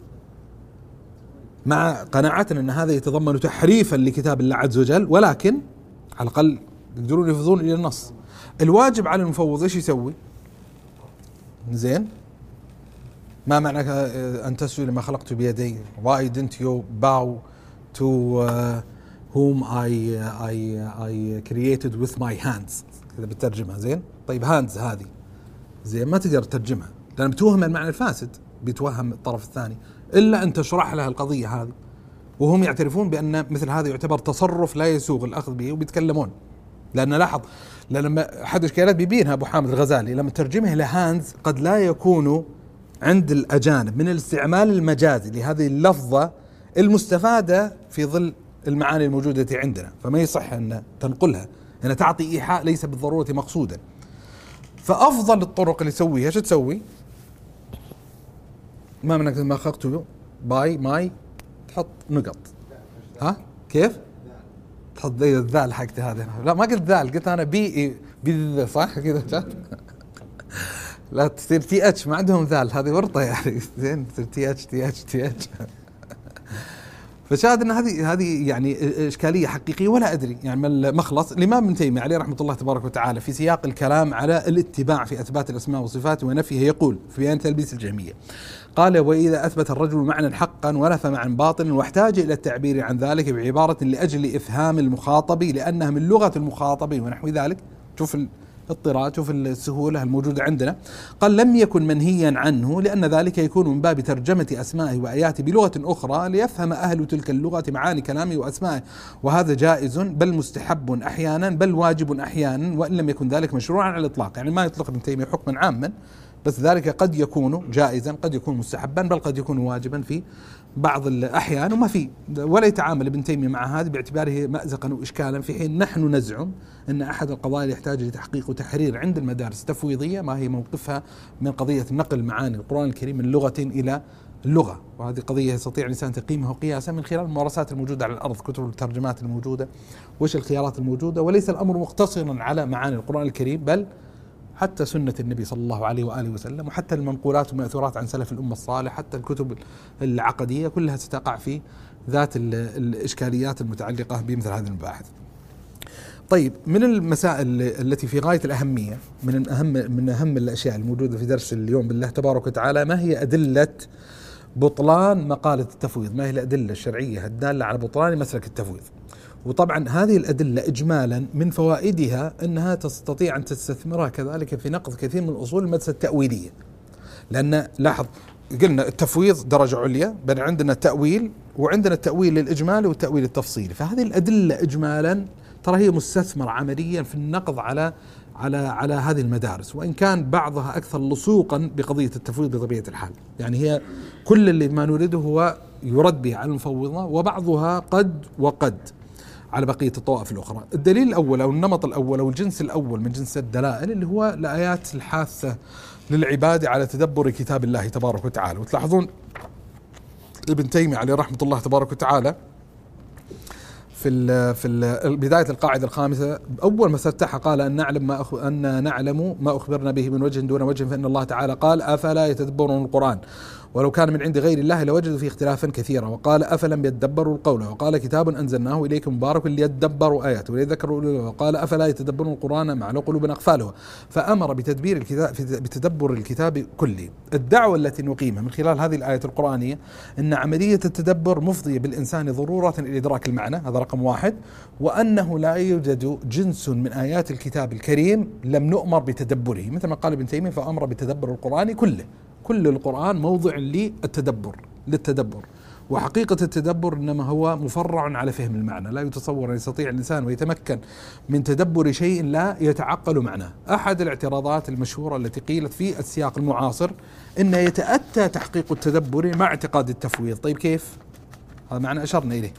[SPEAKER 1] مع قناعتنا أن هذا يتضمن تحريفا لكتاب الله عز وجل، ولكن على الأقل يقدرون يفضون إلى النص. الواجب على المفوض ايش يسوي؟ زين، ما معنى أن تسجد لما خلقت بيدي؟ Why didn't you bow to uh, whom I I I created with my hands؟ كذا بترجمها. زين، طيب hands هذه زين ما تقدر تترجمها لأن بتوهم المعنى الفاسد، بيتوهم الطرف الثاني، إلا أن تشرح لها القضية هذه، وهم يعترفون بأن مثل هذا يعتبر تصرف لا يسوغ الأخذ به، وبيتكلمون. لأن لاحظ، لما أحد الإشكالات بيبينها أبو حامد الغزالي لما ترجمه لهاندز قد لا يكون عند الأجانب من الاستعمال المجازي لهذه اللفظة المستفادة في ظل المعاني الموجودة عندنا، فما يصح أن تنقلها، أن تعطي إيحاء ليس بالضرورة مقصودا. فأفضل الطرق اللي تسويها ايش تسوي؟ ما منك ما خلقته باي ماي تحط نقط. ها كيف؟ تحط زي الذال حقتي هذه. لا ما قلت ذال، قلت أنا بي بي صح كذا. لا تصير تي اتش، ما عندهم ذال، هذه ورطة يعني. زين تصير تي اتش تي اتش تي اتش. فشاهد ان هذه هذه يعني اشكاليه حقيقيه، ولا ادري يعني ما مخلص. الامام ابن تيميه عليه رحمه الله تبارك وتعالى في سياق الكلام على الاتباع في اثبات الاسماء والصفات ونفيها يقول في بيان تلبيس الجهميه، قال: واذا اثبت الرجل معنى حقا ونفى معنى باطلا واحتاج الى التعبير عن ذلك بعباره لاجل افهام المخاطب لانها من لغه المخاطب ونحو ذلك، شوف اضطراد، شوف السهولة الموجودة عندنا، قال: لم يكن منهيا عنه لأن ذلك يكون من باب ترجمة أسمائه وآياته بلغة أخرى ليفهم أهل تلك اللغة معاني كلامه وأسمائه، وهذا جائز بل مستحب أحيانا بل واجب أحيانا، وإن لم يكن ذلك مشروعا على الإطلاق. يعني ما يطلق ابن تيمية حكما عاما، بس ذلك قد يكون جائزا، قد يكون مستحبا، بل قد يكون واجبا في بعض الأحيان، وما في ولا يتعامل ابن تيمية مع هذا باعتباره مأزقا وإشكالا، في حين نحن نزعم أن أحد القضايا اللي يحتاج لتحقيق وتحرير عند المدارس التفويضية ما هي موقفها من قضية نقل معاني القرآن الكريم من لغة إلى اللغة، وهذه قضية يستطيع الإنسان تقييمها وقياسها من خلال الممارسات الموجودة على الأرض، كتب الترجمات الموجودة، وش الخيارات الموجودة، وليس الأمر مقتصرا على معاني القرآن الكريم، بل حتى سنة النبي صلى الله عليه وآله وسلم، وحتى المنقولات والمأثورات عن سلف الأمة الصالح، حتى الكتب العقدية كلها ستقع في ذات الإشكاليات المتعلقة بمثل هذه المباحث. طيب، من المسائل التي في غاية الأهمية، من أهم من أهم الأشياء الموجودة في درس اليوم بالله تبارك وتعالى، ما هي أدلة بطلان مقالة التفويض؟ ما هي الأدلة الشرعية الدالة على بطلان مسلك التفويض؟ وطبعا هذه الأدلة إجمالا من فوائدها أنها تستطيع أن تستثمرها كذلك في نقض كثير من الأصول المدرسة التأويلية، لأن لاحظ قلنا التفويض درجة عليا، بل عندنا التأويل، وعندنا التأويل الإجمالي والتأويل التفصيلي، فهذه الأدلة إجمالا ترى هي مستثمرة عمليا في النقض على على على هذه المدارس، وإن كان بعضها أكثر لصوقا بقضية التفويض بطبيعة الحال. يعني هي كل اللي ما نريده هو يرد به على المفوضة، وبعضها قد وقد على بقية الطوائف الأخرى. الدليل الأول أو النمط الأول أو الجنس الأول من جنس الدلائل اللي هو الآيات الحاثة للعباد على تدبر كتاب الله تبارك وتعالى. وتلاحظون ابن تيمية عليه رحمة الله تبارك وتعالى في ال في ال بداية القاعدة الخامسة أول ما استفتحها قال: أن نعلم ما أخ أن نعلم ما أخبرنا به من وجه دون وجه، فإن الله تعالى قال: أفلا يتدبرون القرآن ولو كان من عند غير الله لوجدوا فيه اختلافا كثيرا، وقال: أفلم يتدبروا القول، وقال: كتاب أنزلناه إليكم مبارك ليتدبروا آياته وليذكروا، وقال: أفلا يتدبرون القرآن مع قلوب أقفالها، فأمر بتدبير الكتاب بتدبر الكتاب كله. الدعوة التي نقيمها من خلال هذه الآية القرآنية أن عملية التدبر مفضية بالإنسان ضرورة إلى إدراك المعنى، هذا رقم واحد، وأنه لا يوجد جنس من آيات الكتاب الكريم لم نؤمر بتدبره، مثل ما قال ابن تيمية: فأمر بتدبر القرآن كله. كل القرآن موضع للتدبر للتدبر وحقيقة التدبر إنما هو مفرع على فهم المعنى. لا يتصور أن يستطيع الإنسان ويتمكن من تدبر شيء لا يتعقل معناه. أحد الاعتراضات المشهورة التي قيلت في السياق المعاصر إن يتأتى تحقيق التدبر مع اعتقاد التفويض. طيب كيف؟ هذا معنى أشرنا إليه.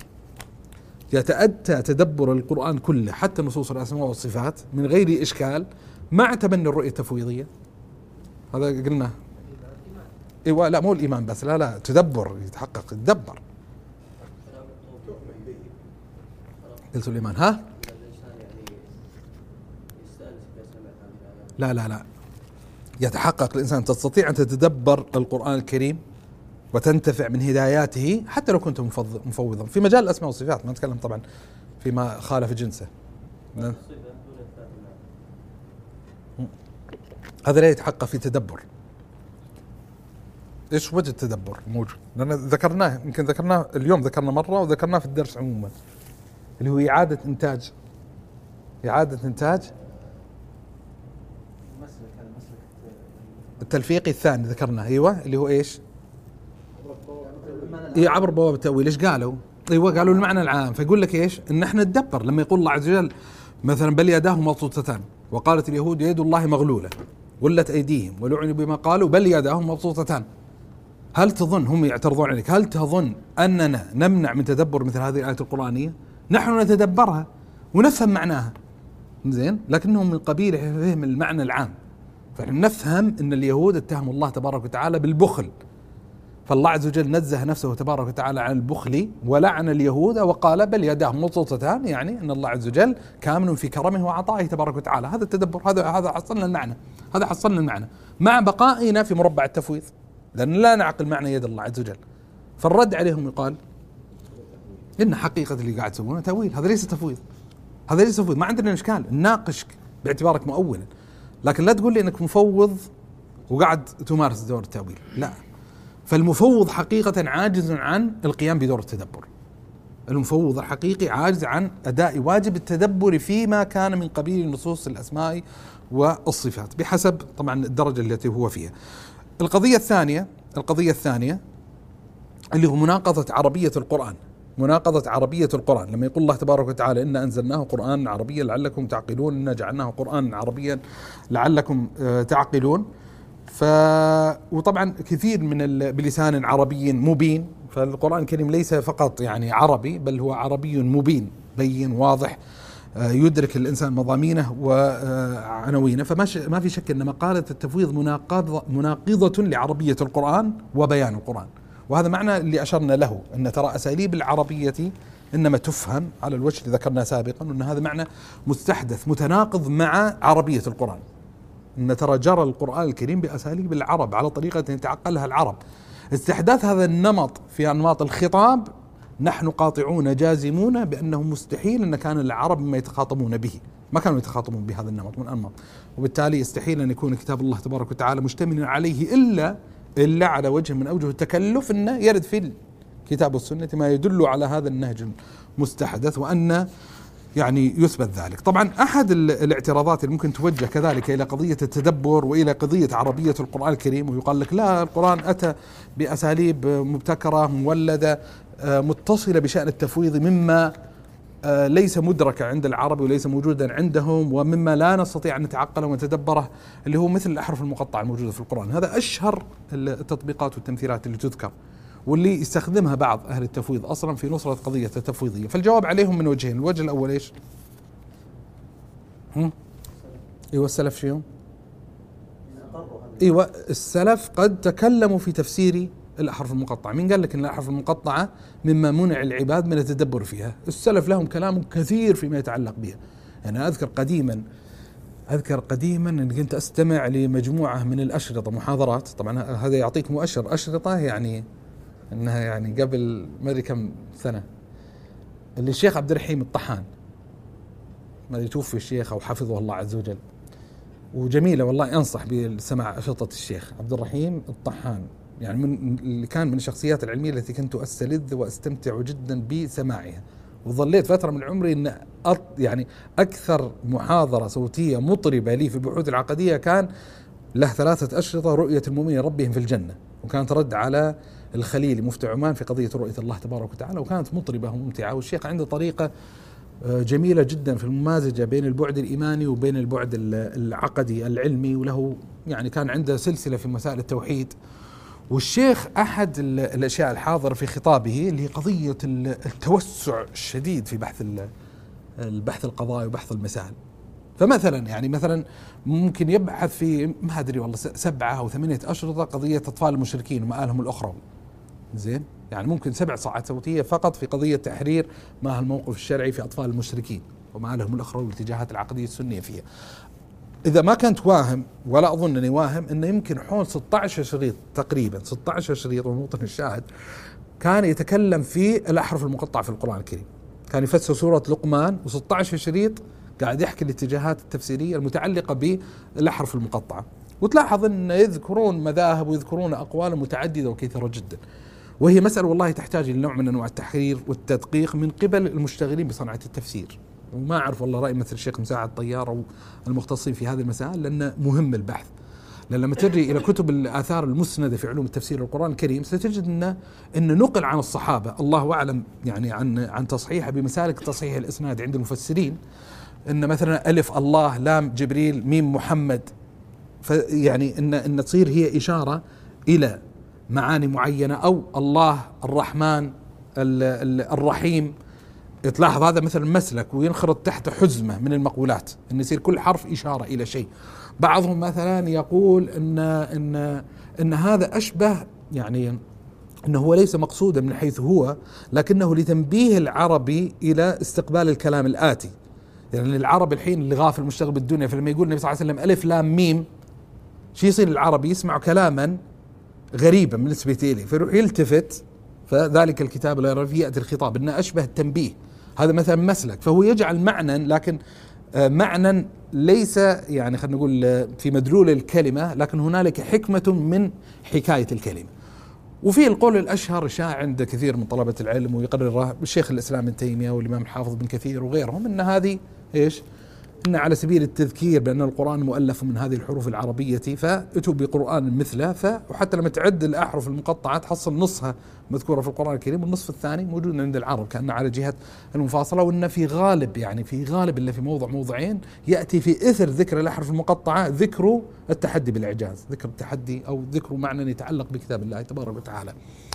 [SPEAKER 1] يتأتى تدبر القرآن كله حتى نصوص الأسماء والصفات من غير إشكال مع تبني الرؤية التفويضية. هذا قلنا إيوه، لا مو الإيمان بس، لا لا تدبر يتحقق، يتدبر. قلت الإيمان ها لا لا لا يتحقق الإنسان، تستطيع أن تتدبر القرآن الكريم وتنتفع من هداياته حتى لو كنت مفوضا في مجال الأسماء والصفات، ما نتكلم طبعا فيما خالف جنسه. هذا لا يتحقق في تدبر. ايش وجه التدبر موجود؟ لأن ذكرناه، يمكن ذكرناه اليوم، ذكرنا مرة وذكرناه في الدرس عموما، اللي هو إعادة إنتاج إعادة إنتاج التلفيقي الثاني ذكرناه. أيوة اللي هو إيش؟ إيه عبر بوابة التأويل. إيش قالوا؟ أيوة قالوا المعنى العام. فيقول لك إيش؟ إن إحنا ندبر لما يقول الله عز وجل مثلا بل يداه مبسوطتان وقالت اليهود يد الله مغلولة غلت أيديهم ولعنوا بما قالوا بل يداه مبسوطتان. هل تظن هم يعترضون عليك هل تظن أننا نمنع من تدبر مثل هذه الآية القرآنية؟ نحن نتدبرها ونفهم معناها زين، لكنهم من قبيل فهم المعنى العام. فنحن نفهم أن اليهود اتهموا الله تبارك وتعالى بالبخل، فالله عز وجل نزه نفسه تبارك وتعالى عن البخل ولعن اليهود وقال بل يداه مبسوطتان، يعني أن الله عز وجل كامل في كرمه وعطائه تبارك وتعالى. هذا التدبر، هذا هذا حصلنا المعنى، هذا حصلنا المعنى مع بقائنا في مربع التفويض، لأن لا نعقل معنى يد الله عز وجل. فالرد عليهم يقال إن حقيقة اللي قاعد تسوونه تأويل، هذا ليس تفويض، هذا ليس تفويض، ما عندنا إشكال نناقشك باعتبارك مؤولا، لكن لا تقول لي إنك مفوض وقاعد تمارس دور التأويل، لا. فالمفوض حقيقة عاجز عن القيام بدور التدبر. المفوض الحقيقي عاجز عن أداء واجب التدبر فيما كان من قبيل نصوص الأسماء والصفات بحسب طبعا الدرجة التي هو فيها. القضية الثانية القضية الثانية اللي هو مناقضة عربية القرآن. مناقضة عربية القرآن لما يقول الله تبارك وتعالى إن أنزلناه قرآن عربيا لعلكم تعقلون، إن جعلناه قرآن عربيا لعلكم تعقلون. ف وطبعا كثير من ال... بلسان عربي مبين، فالقرآن الكريم ليس فقط يعني عربي بل هو عربي مبين بين واضح يدرك الإنسان مضامينه وعناوينه. فما ش... ما في شك أن مقالة التفويض مناقضة مناقضة لعربية القرآن وبيان القرآن، وهذا معنى اللي أشرنا له أن ترى أساليب العربية إنما تفهم على الوجه اللي ذكرنا سابقا، وأن هذا معنى مستحدث متناقض مع عربية القرآن. أن ترى جرى القرآن الكريم بأساليب العرب على طريقة يتعقلها العرب. استحداث هذا النمط في أنماط الخطاب نحن قاطعون جازمون بأنه مستحيل أن كان العرب ما يتخاطبون به، ما كانوا يتخاطبون بهذا النمط من الأنماط، وبالتالي يستحيل أن يكون كتاب الله تبارك وتعالى مشتملا عليه إلا إلا على وجه من أوجه التكلف أنه يرد في الكتاب والسنة ما يدل على هذا النهج المستحدث، وأن يعني يثبت ذلك. طبعا أحد الاعتراضات اللي ممكن توجه كذلك إلى قضية التدبر وإلى قضية عربية القرآن الكريم، ويقال لك لا القرآن أتى بأساليب مبتكرة مولدة متصلة بشأن التفويض مما ليس مدركا عند العرب وليس موجودا عندهم ومما لا نستطيع أن نتعقله ونتدبره، اللي هو مثل الأحرف المقطعة الموجودة في القرآن. هذا أشهر التطبيقات والتمثيلات اللي تذكر واللي يستخدمها بعض أهل التفويض أصلا في نصرة قضية التفويضية. فالجواب عليهم من وجهين. الوجه الأول إيش؟ هم؟ إيوه السلف شيء؟ إيوه السلف قد تكلموا في تفسير الأحرف المقطعة. مين قال لك أن الأحرف المقطعة مما منع العباد من التدبر فيها؟ السلف لهم كلام كثير فيما يتعلق بها. يعني أنا أذكر قديما أذكر قديما أن كنت أستمع لمجموعة من الأشرطة محاضرات، طبعا هذا يعطيك مؤشر أشرطة يعني أنها يعني قبل ما أدري كم سنة، اللي الشيخ عبد الرحيم الطحان ما يتوفي الشيخ أو حفظه الله عز وجل، وجميلة والله أنصح بسماع أشرطة الشيخ عبد الرحيم الطحان، يعني من اللي كان من الشخصيات العلمية التي كنت أستلذ وأستمتع جدا بسماعها. وظليت فترة من عمري أن يعني أكثر محاضرة صوتية مطربة لي في البحوث العقدية كان له ثلاثة أشرطة: رؤية المؤمنين ربهم في الجنة، وكانت رد على الخليلي مفتي عمان في قضية رؤية الله تبارك وتعالى، وكانت مطربة وممتعة. والشيخ عنده طريقة جميلة جدا في الممازجة بين البعد الإيماني وبين البعد العقدي العلمي، وله يعني كان عنده سلسلة في مسائل التوحيد. والشيخ أحد الأشياء الحاضرة في خطابه اللي هي قضية التوسع الشديد في بحث البحث القضائي وبحث المسائل. فمثلا يعني مثلا ممكن يبحث في ما أدري والله سبعة أو ثمانية أشرطة قضية أطفال المشركين ومآلهم الأخروي، زين، يعني ممكن سبع ساعات صوتية فقط في قضية تحرير ما الموقف الشرعي في أطفال المشركين ومآلهم الأخروي والاتجاهات العقدية السنية فيها. إذا ما كنت واهم، ولا أظن أني واهم، أنه يمكن حول ستة عشر شريط تقريبا، ستة عشر شريط وموطن الشاهد كان يتكلم في الأحرف المقطعة في القرآن الكريم. كان يفسر سورة لقمان وستة عشر شريط قاعد يحكي الاتجاهات التفسيرية المتعلقة بالأحرف المقطعة، وتلاحظ أن يذكرون مذاهب ويذكرون أقوال متعددة وكثيرة جدا، وهي مسألة والله تحتاج إلى نوع من أنواع التحرير والتدقيق من قبل المشتغلين بصنعة التفسير. وما أعرف والله رأي مثل الشيخ مساعد طيار أو المختصين في هذه المسائل، لأن مهم البحث. لأن لما تجي إلى كتب الآثار المسندة في علوم التفسير القرآن الكريم ستجد أن أن نقل عن الصحابة الله أعلم يعني عن عن تصحيحه بمسالك تصحيح الإسناد عند المفسرين، أن مثلا ألف الله لام جبريل ميم محمد، فيعني أن أن تصير هي إشارة إلى معاني معينة، أو الله الرحمن الرحيم. تلاحظ هذا مثل مسلك وينخرط تحت حزمة من المقولات، أن يصير كل حرف إشارة إلى شيء. بعضهم مثلا يقول أن أن أن هذا أشبه يعني أنه هو ليس مقصودا من حيث هو، لكنه لتنبيه العربي إلى استقبال الكلام الآتي. يعني العرب الحين اللي غافل مشتغل بالدنيا، فلما يقول النبي صلى الله عليه وسلم ألف لام ميم، شو يصير العربي يسمع كلاما غريبا بالنسبة إليه فيروح يلتفت، فذلك الكتاب لا ريب فيه يأتي الخطاب، إنه أشبه التنبيه. هذا مثلا مسلك، فهو يجعل معنى، لكن معنى ليس يعني خلينا نقول في مدلول الكلمة، لكن هنالك حكمة من حكاية الكلمة. وفي القول الأشهر الشائع عند كثير من طلبة العلم ويقرره الشيخ الإسلام ابن تيمية والإمام الحافظ بن كثير وغيرهم، أن هذه إيش؟ إن على سبيل التذكير بأن القرآن مؤلف من هذه الحروف العربية، فأتوا بقرآن مثله. وحتى لما تعد الأحرف المقطعة تحصل نصها مذكورة في القرآن الكريم، والنصف الثاني موجود عند العرب كأنه على جهة المفاصلة. وأن في غالب يعني في غالب إلا في موضع موضعين يأتي في إثر ذكر الأحرف المقطعة ذكر التحدي بالإعجاز، ذكر التحدي أو ذكر معنى يتعلق بكتاب الله تبارك وتعالى.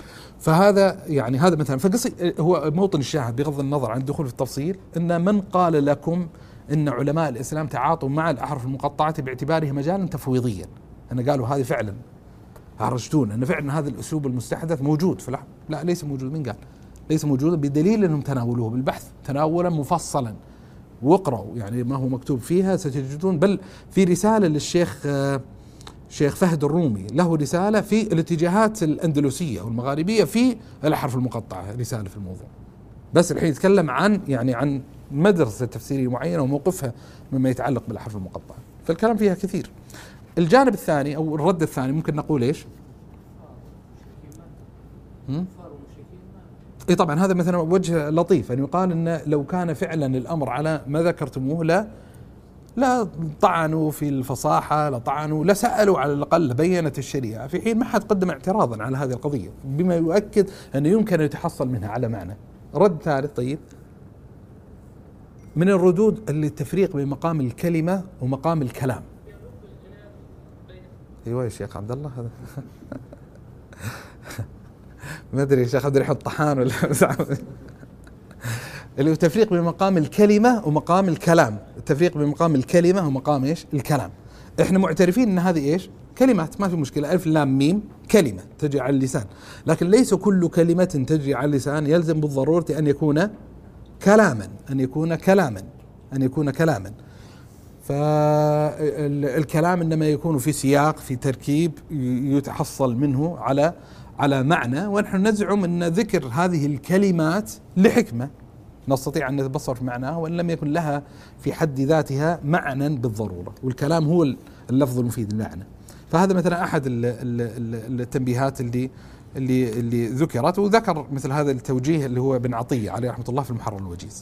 [SPEAKER 1] فهذا يعني هذا مثلا، فقصي هو موطن الشاهد بغض النظر عن الدخول في التفصيل، أن من قال لكم إن علماء الإسلام تعاطوا مع الأحرف المقطعة باعتباره مجالا تفويضيا، أنا قالوا هذه فعلا عرجتون أن فعلا هذا الأسلوب المستحدث موجود في الأحرف. لا، ليس موجود. من قال؟ ليس موجود، بدليل أنهم تناولوه بالبحث تناولا مفصلا، واقرأوا يعني ما هو مكتوب فيها ستجدون. بل في رسالة للشيخ شيخ فهد الرومي، له رسالة في الاتجاهات الأندلسية والمغاربية في الأحرف المقطعة، رسالة في الموضوع. بس الحين يتكلم عن يعني عن مدرسة تفسيرية معينة وموقفها مما يتعلق بالأحرف المقطعة، فالكلام فيها كثير. الجانب الثاني أو الرد الثاني ممكن نقول إيش؟ اي طبعا هذا مثلا وجه لطيف ان يقال ان لو كان فعلا الامر على ما ذكرتموه لا لا طعنوا في الفصاحه، لا طعنوا، لا سالوا على الاقل بينت الشريعه، في حين ما حد قدم اعتراضا على هذه القضيه، بما يؤكد انه يمكن ان يتحصل منها على معنى. رد ثالث طيب من الردود اللي التفريق بين مقام الكلمه ومقام الكلام. ايوه يا شيخ عبد الله هذا ما ادري يا شيخ ادري يحط طحان ولا اللي هو التفريق بين مقام الكلمه ومقام الكلام. التفريق بين مقام الكلمه ومقام ايش؟ الكلام. احنا معترفين ان هذه ايش؟ كلمات، ما في مشكله، الف لام ميم كلمه تجري على اللسان، لكن ليس كل كلمه تجري على اللسان يلزم بالضروره ان يكون كلاما، ان يكون كلاما ان يكون كلاما. فالكلام انما يكون في سياق، في تركيب يتحصل منه على على معنى، ونحن نزعم أن ذكر هذه الكلمات لحكمة نستطيع أن نتبصر في معناها، وإن لم يكن لها في حد ذاتها معنى بالضرورة، والكلام هو اللفظ المفيد للمعنى. فهذا مثلا أحد التنبيهات اللي اللي اللي ذكرت، وذكر مثل هذا التوجيه اللي هو ابن عطية عليه رحمة الله في المحرر الوجيز.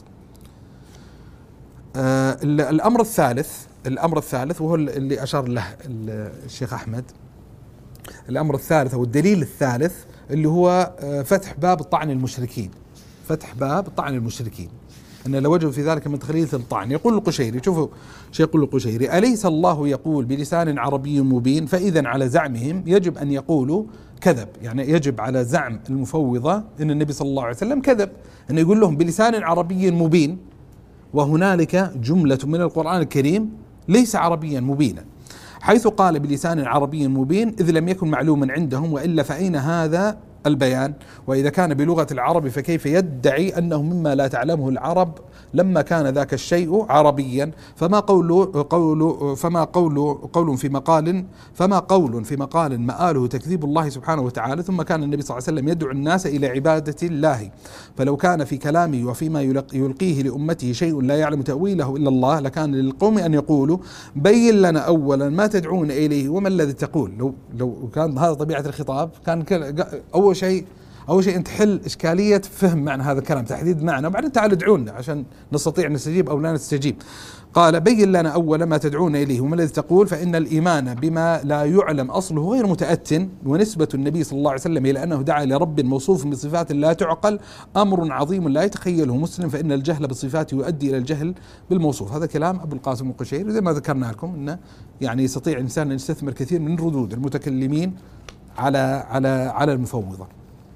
[SPEAKER 1] آه الأمر الثالث الأمر الثالث وهو اللي أشار له الشيخ أحمد، الأمر الثالث أو الدليل الثالث اللي هو فتح باب الطعن المشركين. فتح باب الطعن المشركين أن لو وجدوا في ذلك من تخليل الطعن. يقول القشيري، شوفوا شيء يقول القشيري: أليس الله يقول بلسان عربي مبين؟ فإذا على زعمهم يجب أن يقولوا كذب، يعني يجب على زعم المفوضة أن النبي صلى الله عليه وسلم كذب، أن يقول لهم بلسان عربي مبين، وهنالك جملة من القرآن الكريم ليس عربيا مبينا، حيث قال بلسان عربي مبين إذ لم يكن معلوما عندهم، وإلا فأين هذا البيان، وإذا كان بلغة العرب فكيف يدعي أنه مما لا تعلمه العرب لما كان ذاك الشيء عربيا. فما قول قول فما قول قول في مقال فما قول في مقال مآله تكذيب الله سبحانه وتعالى، ثم كان النبي صلى الله عليه وسلم يدعو الناس إلى عبادة الله. فلو كان في كلامه وفيما يلقيه لأمته شيء لا يعلم تأويله إلا الله لكان للقوم أن يقولوا بين لنا أولا ما تدعون إليه وما الذي تقول. لو لو كان هذا طبيعة الخطاب كان أول شيء أول شيء أنت حل إشكالية فهم معنى هذا الكلام، تحديد معنى، وبعدين تعال ادعونا عشان نستطيع نستجيب أو لا نستجيب. قال بين لنا أولا ما تدعون إليه وما الذي تقول، فإن الإيمان بما لا يعلم أصله غير متأت، ونسبة النبي صلى الله عليه وسلم إلى أنه دعا لرب موصوف بصفات لا تعقل أمر عظيم لا يتخيله مسلم، فإن الجهل بصفاته يؤدي إلى الجهل بالموصوف. هذا كلام أبو القاسم القشيري، زي ما ذكرنا لكم أنه يعني يستطيع الإنسان أن يستثمر كثير من ردود المتكلمين على على على المفوضة.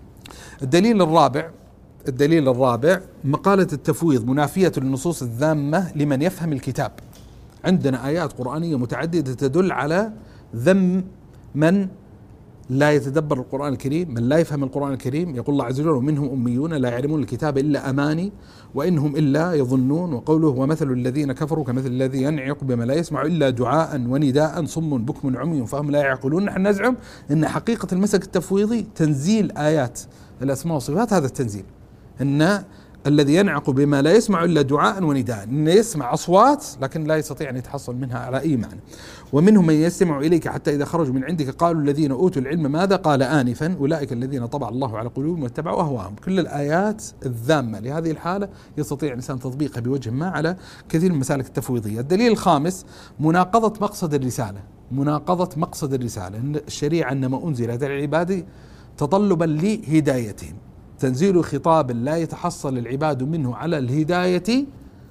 [SPEAKER 1] الدليل الرابع الدليل الرابع مقالة التفويض منافية للنصوص الذامة لمن يفهم الكتاب. عندنا آيات قرآنية متعددة تدل على ذم من لا يتدبر القرآن الكريم، من لا يفهم القرآن الكريم. يقول الله عز وجل ومنهم أميون لا يعلمون الكتاب إلا أماني وإنهم إلا يظنون. وقوله ومثل الذين كفروا كمثل الذي ينعق بما لا يسمع إلا دعاء ونداء صم بكم عمي فهم لا يعقلون. نحن نزعم أن حقيقة المسك التفويضي تنزيل آيات الأسماء والصفات، هذا التنزيل أن الذي ينعق بما لا يسمع إلا دعاء ونداء، أنه يسمع أصوات لكن لا يستطيع أن يتحصل منها على أي معنى. ومنهم من يستمع إليك حتى إذا خرجوا من عندك قالوا الذين أوتوا العلم ماذا قال آنفا أولئك الذين طبع الله على قلوبهم واتبعوا أهواءهم. كل الآيات الذامة لهذه الحالة يستطيع الإنسان تطبيقها بوجه ما على كثير من المسالك التفويضية. الدليل الخامس مناقضة مقصد الرسالة مناقضة مقصد الرسالة أن الشريعة إنما أنزلت على العباد تطلبا لهدايتهم، تنزيل خطاب لا يتحصل العباد منه على الهداية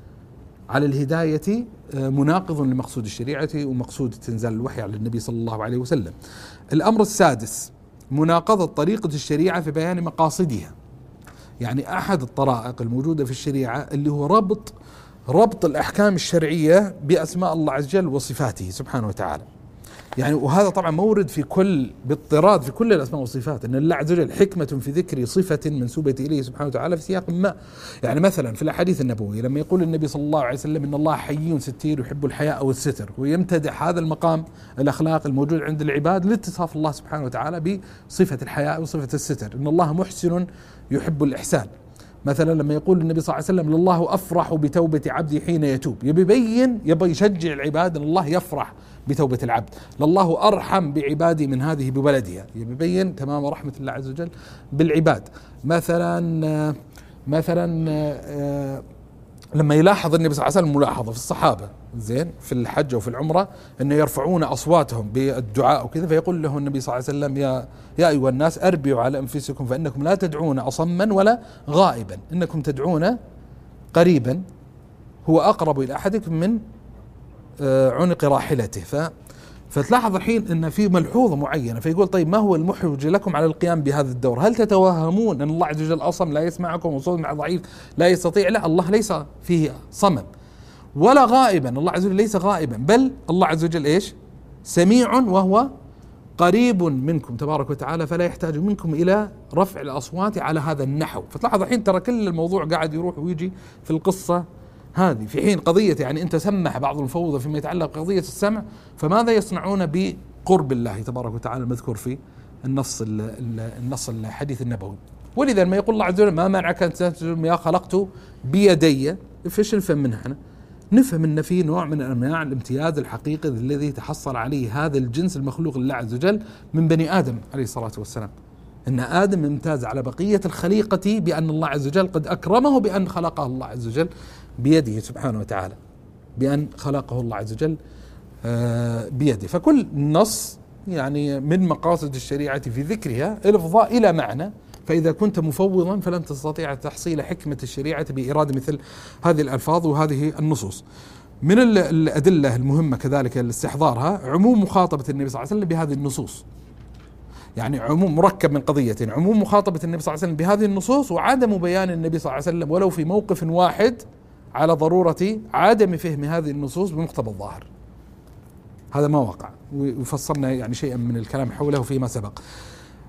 [SPEAKER 1] على الهداية مناقض لمقصود الشريعة ومقصود تنزال الوحي على النبي صلى الله عليه وسلم. الأمر السادس مناقضة طريقة الشريعة في بيان مقاصدها. يعني أحد الطرائق الموجودة في الشريعة اللي هو ربط ربط الأحكام الشرعية بأسماء الله عز وجل وصفاته سبحانه وتعالى. يعني وهذا طبعا مورد في كل باضطراد في كل الأسماء والصفات، أن الله عز وجل حكمة في ذكر صفة منسوبة إليه سبحانه وتعالى في سياق ما. يعني مثلا في الأحاديث النبوية لما يقول النبي صلى الله عليه وسلم إن الله حيي ستير يحب الحياء والستر، ويمتدح هذا المقام الأخلاق الموجود عند العباد لاتصاف الله سبحانه وتعالى بصفة الحياء وصفة الستر. إن الله محسن يحب الإحسان. مثلا لما يقول النبي صلى الله عليه وسلم لله أفرح بتوبة عبدي حين يتوب، يبي يبين يبي يشجع العباد أن الله يفرح بتوبة العبد. لله أرحم بعبادي من هذه بولدها، يبي يبين تمام رحمة الله عز وجل بالعباد. مثلا مثلا لما يلاحظ النبي صلى الله عليه وسلم ملاحظة في الصحابة زين في الحج وفي العمرة أنه يرفعون أصواتهم بالدعاء وكذا، فيقول له النبي صلى الله عليه وسلم يا يا أيها الناس أربعوا على أنفسكم فإنكم لا تدعون أصما ولا غائبا، إنكم تدعون قريبا هو أقرب إلى أحدكم من عنق راحلته. ف فتلاحظ الحين أن في ملحوظة معينة، فيقول طيب ما هو المحوج لكم على القيام بهذا الدور؟ هل تتوهمون أن الله عز وجل أصم لا يسمعكم وصوت مع ضعيف لا يستطيع؟ لا، الله ليس فيه صمم ولا غائبا، الله عز وجل ليس غائبا، بل الله عز وجل إيش؟ سميع وهو قريب منكم تبارك وتعالى، فلا يحتاج منكم إلى رفع الأصوات على هذا النحو. فتلاحظ الحين ترى كل الموضوع قاعد يروح ويجي في القصة هذه، في حين قضية يعني أنت سمح بعض المفوضة فيما يتعلق بقضية السمع، فماذا يصنعون بقرب الله تبارك وتعالى المذكور في النص النص الحديث النبوي؟ ولذا ما يقول الله عز وجل ما منعك أن تسجد ما خلقت بيدي، فيش نفهم منها احنا؟ نفهم ان في نوع من انواع الامتياز الحقيقي الذي تحصل عليه هذا الجنس المخلوق لله عز وجل من بني آدم عليه الصلاة والسلام، ان آدم ممتاز على بقية الخليقة بأن الله عز وجل قد أكرمه بأن خلقه الله عز وجل بيده سبحانه وتعالى، بأن خلقه الله عز وجل بيده. فكل نص يعني من مقاصد الشريعة في ذكرها الإفضاء إلى معنى، فإذا كنت مفوضا فلن تستطيع تحصيل حكمة الشريعة بإرادة مثل هذه الألفاظ وهذه النصوص. من الأدلة المهمة كذلك لاستحضارها عموم مخاطبة النبي صلى الله عليه وسلم بهذه النصوص، يعني عموم مركب من قضيتين: عموم مخاطبة النبي صلى الله عليه وسلم بهذه النصوص، وعدم بيان النبي صلى الله عليه وسلم ولو في موقف واحد على ضرورة عدم فهم هذه النصوص بمقتضى الظاهر. هذا ما وقع، وفصلنا يعني شيئا من الكلام حوله فيما سبق.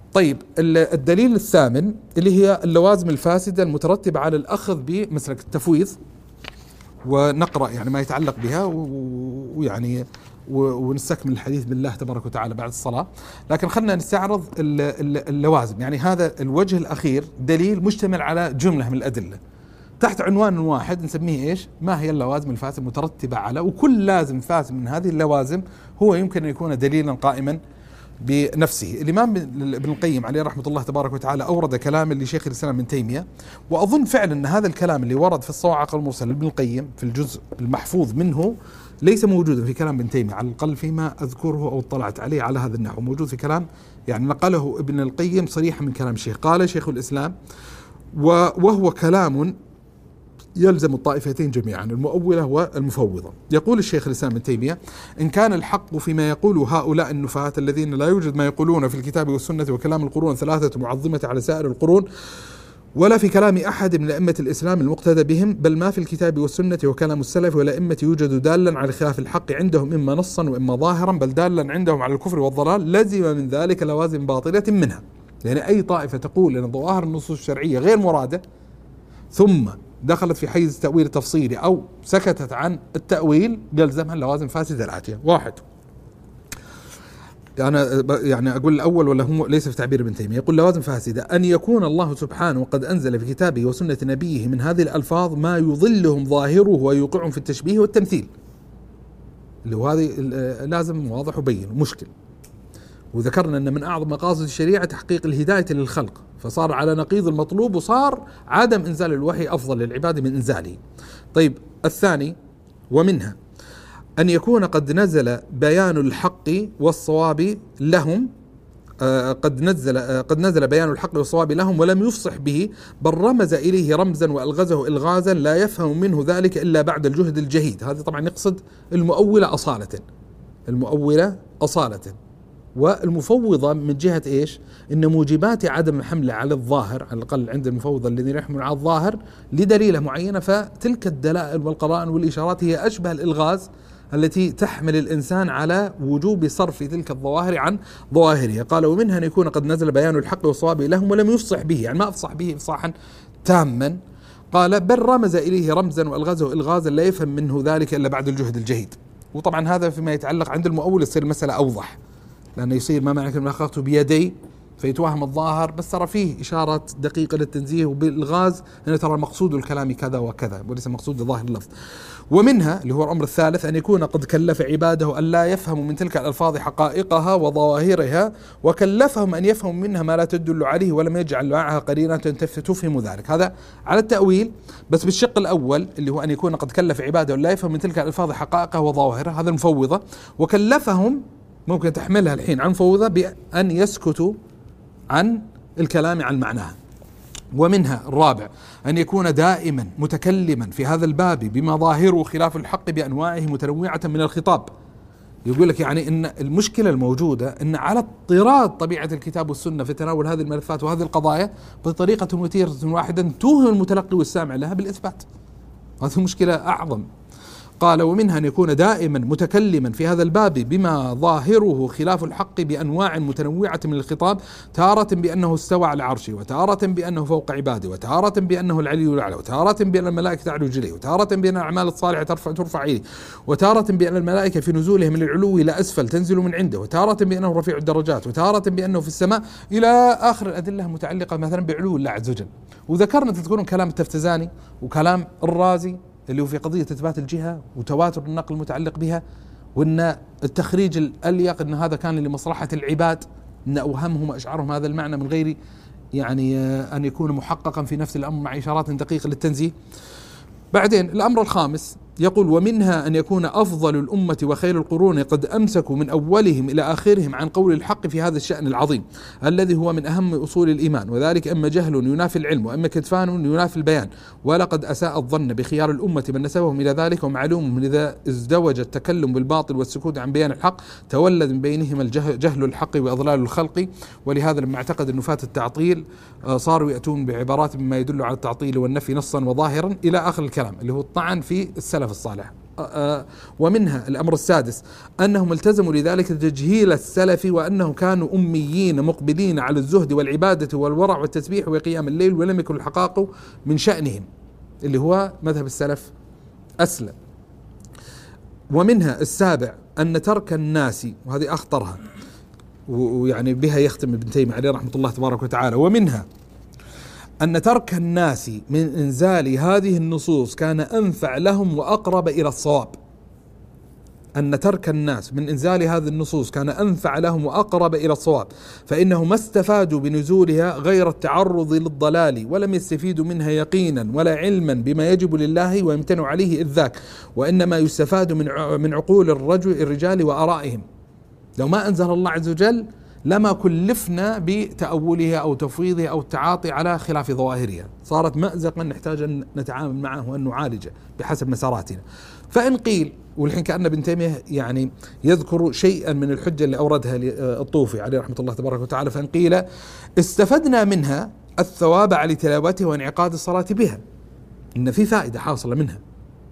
[SPEAKER 1] طيب الدليل الثامن اللي هي اللوازم الفاسدة المترتبة على الأخذ بمسلك التفويض، ونقرأ يعني ما يتعلق بها ويعني ونستكمل الحديث بالله تبارك وتعالى بعد الصلاة. لكن خلنا نستعرض اللوازم. يعني هذا الوجه الأخير دليل مشتمل على جملة من الأدلة تحت عنوان واحد نسميه إيش؟ ما هي اللوازم الفاسدة المترتبة على، وكل لازم فاسد من هذه اللوازم هو يمكن أن يكون دليلا قائما بنفسه. الإمام ابن القيم عليه رحمة الله تبارك وتعالى أورد كلام لشيخ الإسلام ابن تيمية، وأظن فعلا أن هذا الكلام اللي ورد في الصواعق المرسلة لابن القيم في الجزء المحفوظ منه ليس موجودا في كلام ابن تيمية، على الأقل فيما أذكره أو اطلعت عليه على هذا النحو. موجود في كلام يعني نقله ابن القيم صريحا من كلام الشيخ. قال شيخ الإسلام وهو كلام يلزم الطائفتين جميعا، المؤولة والمفوضة. يقول الشيخ الإسلام ابن تيمية: إن كان الحق فيما يقول هؤلاء النفاة الذين لا يوجد ما يقولون في الكتاب والسنة وكلام القرون ثلاثة معظمة على سائر القرون، ولا في كلام أحد من أئمة الإسلام المقتدى بهم، بل ما في الكتاب والسنة وكلام السلف والأئمة يوجد دالا على خلاف الحق عندهم إما نصا وإما ظاهرا، بل دالا عندهم على الكفر والضلال، لزم من ذلك لوازم باطلة منها. يعني أي طائفة تقول أن ظواهر النصوص الشرعية غير مرادة ثم دخلت في حيز التأويل التفصيلي أو سكتت عن التأويل يلزمها اللوازم فاسدة الآتية. واحد، أنا يعني أقول الأول ولا هم ليس في تعبير ابن تيمية. يقول لوازم فاسدة أن يكون الله سبحانه قد أنزل في كتابه وسنة نبيه من هذه الألفاظ ما يضلهم ظاهره ويوقعهم في التشبيه والتمثيل، اللي هو هذه لازم واضح وبين مشكل. وذكرنا أن من أعظم مقاصد الشريعة تحقيق الهداية للخلق، فصار على نقيض المطلوب، وصار عدم إنزال الوحي أفضل للعباد من إنزاله. طيب الثاني، ومنها أن يكون قد نزل بيان الحق والصواب لهم آه قد نزل آه قد نزل بيان الحق والصواب لهم ولم يفصح به، بل رمز إليه رمزا وألغزه إلغازا لا يفهم منه ذلك إلا بعد الجهد الجهيد. هذا طبعا يقصد المؤولة أصالة، المؤولة أصالة. والمفوضة من جهة إيش؟ إن موجبات عدم الحملة على الظاهر، على الأقل عند المفوضة الذين يحملون على الظاهر لدليلة معينة، فتلك الدلائل والقرائن والإشارات هي أشبه الإلغاز التي تحمل الإنسان على وجوب صرف تلك الظواهر عن ظواهرها. قال ومنها أن يكون قد نزل بيان الحق والصواب لهم ولم يفصح به، يعني ما أفصح به إفصاحا تاما. قال بل رمز إليه رمزا وألغزه إلغازا لا يفهم منه ذلك إلا بعد الجهد الجهيد. وطبعا هذا فيما يتعلق عند المؤول يصير المسألة أوضح، لأنه يصير ما معنى كلمة أخذته بيدي فيتوهم الظاهر، بس ترى فيه إشارة دقيقة للتنزيه، وبالغاز أن ترى مقصود الكلام كذا وكذا وليس مقصود ظاهر اللفظ. ومنها اللي هو الأمر الثالث أن يكون قد كلف عباده أن لا يفهموا من تلك الألفاظ حقائقها وظواهرها، وكلفهم أن يفهموا منها ما لا تدل عليه ولم يجعل معها قرينة تفهم ذلك. هذا على التأويل، بس بالشق الأول اللي هو أن يكون قد كلف عباده أن لا يفهموا من تلك الألفاظ حقائقها وظواهرها، هذا المفوضة. وكلفهم ممكن تحملها الحين عن فوضى بأن يسكتوا عن الكلام عن معناها. ومنها الرابع أن يكون دائما متكلما في هذا الباب بما ظاهره خلاف الحق بأنواعه متنوعة من الخطاب. يقول لك يعني إن المشكلة الموجودة إن على اضطراد طبيعة الكتاب والسنة في تناول هذه الملفات وهذه القضايا بطريقة وتيرة واحدة توهم المتلقي والسامع لها بالإثبات. هذه مشكلة أعظم. قال ومنها أن يكون دائما متكلما في هذا الباب بما ظاهره خلاف الحق بأنواع متنوعة من الخطاب، تارة بأنه استوى على عرشه، وتارة بأنه فوق عباده، وتارة بأنه العلي الأعلى، وتارة بأن الملائكة تعرج إليه، وتارة بأن الأعمال الصالحة ترفع ترفع إليه، وتارة بأن الملائكة في نزولهم من العلو إلى أسفل تنزل من عنده، وتارة بأنه رفيع الدرجات، وتارة بأنه في السماء، إلى آخر الأدلة المتعلقة مثلا بعلو الله عز وجل. وذكرنا تذكرون كلام التفتزاني وكلام الرازي اللي هو في قضية إثبات الجهة وتواتر النقل المتعلق بها، وأن التخريج الأليق أن هذا كان لمصلحة العباد، أن أوهمهم وأشعرهم هذا المعنى من غير يعني أن يكون محققا في نفس الأمر مع إشارات دقيقة للتنزيه. بعدين الأمر الخامس يقول ومنها أن يكون أفضل الأمة وخير القرون قد أمسكوا من أولهم إلى آخرهم عن قول الحق في هذا الشأن العظيم الذي هو من أهم أصول الإيمان، وذلك أما جهل ينافي العلم وأما كتفان ينافي البيان. ولقد أساء الظن بخيار الأمة من نسبهم إلى ذلك، ومعلوم من إذا ازدوج التكلم بالباطل والسكوت عن بيان الحق تولد من بينهما الجهل الحق وإضلال الخلق. ولهذا لما اعتقد النفاة التعطيل صاروا يأتون بعبارات مما يدل على التعطيل والنفي نصا وظاهرا إلى آخر الكلام اللي هو الطعن في السلف الصالح. ومنها الأمر السادس أنهم التزموا لذلك تجهيل السلف، وأنهم كانوا أميين مقبلين على الزهد والعبادة والورع والتسبيح وقيام الليل، ولم يكن الحقائق من شأنهم، اللي هو مذهب السلف أسلم. ومنها السابع أن ترك الناس، وهذه أخطرها ويعني بها يختم ابن تيمية عليه رحمة الله تبارك وتعالى، ومنها أن ترك الناس من إنزال هذه النصوص كان أنفع لهم وأقرب إلى الصواب. أن ترك الناس من إنزال هذه النصوص كان أنفع لهم وأقرب إلى الصواب، فإنه ما استفادوا بنزولها غير التعرض للضلال، ولم يستفيدوا منها يقينا ولا علما بما يجب لله ويمتنع عليه إذ ذاك، وإنما يستفاد من من عقول الرجل الرجال وآرائهم. لو ما أنزل الله عز وجل لما كلفنا بتأولها أو تفويضها أو التعاطي على خلاف ظواهرها، صارت مأزقا نحتاج أن نتعامل معه وأن نعالجه بحسب مساراتنا. فإن قيل، والحين كأن ابن تيمية يعني يذكر شيئا من الحجة اللي أوردها الطوفي عليه رحمة الله تبارك وتعالى، فإن قيل استفدنا منها الثواب على تلاوتها وانعقاد الصلاة بها، إن في فائدة حاصلة منها،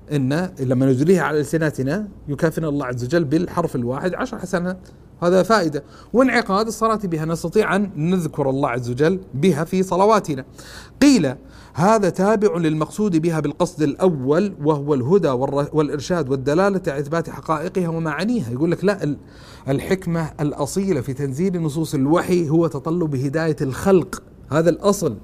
[SPEAKER 1] إن لما نجريها على ألسنتنا يكافئنا الله عز وجل بالحرف الواحد عشر حسنات، هذا فائدة. وانعقاد الصلاة بها نستطيع أن نذكر الله عز وجل بها في صلواتنا. قيل هذا تابع للمقصود بها بالقصد الأول، وهو الهدى والإرشاد والدلالة على إثبات حقائقها ومعانيها. يقول لك لا، الحكمة الأصيلة في تنزيل نصوص الوحي هو تطلب هداية الخلق، هذا الأصل.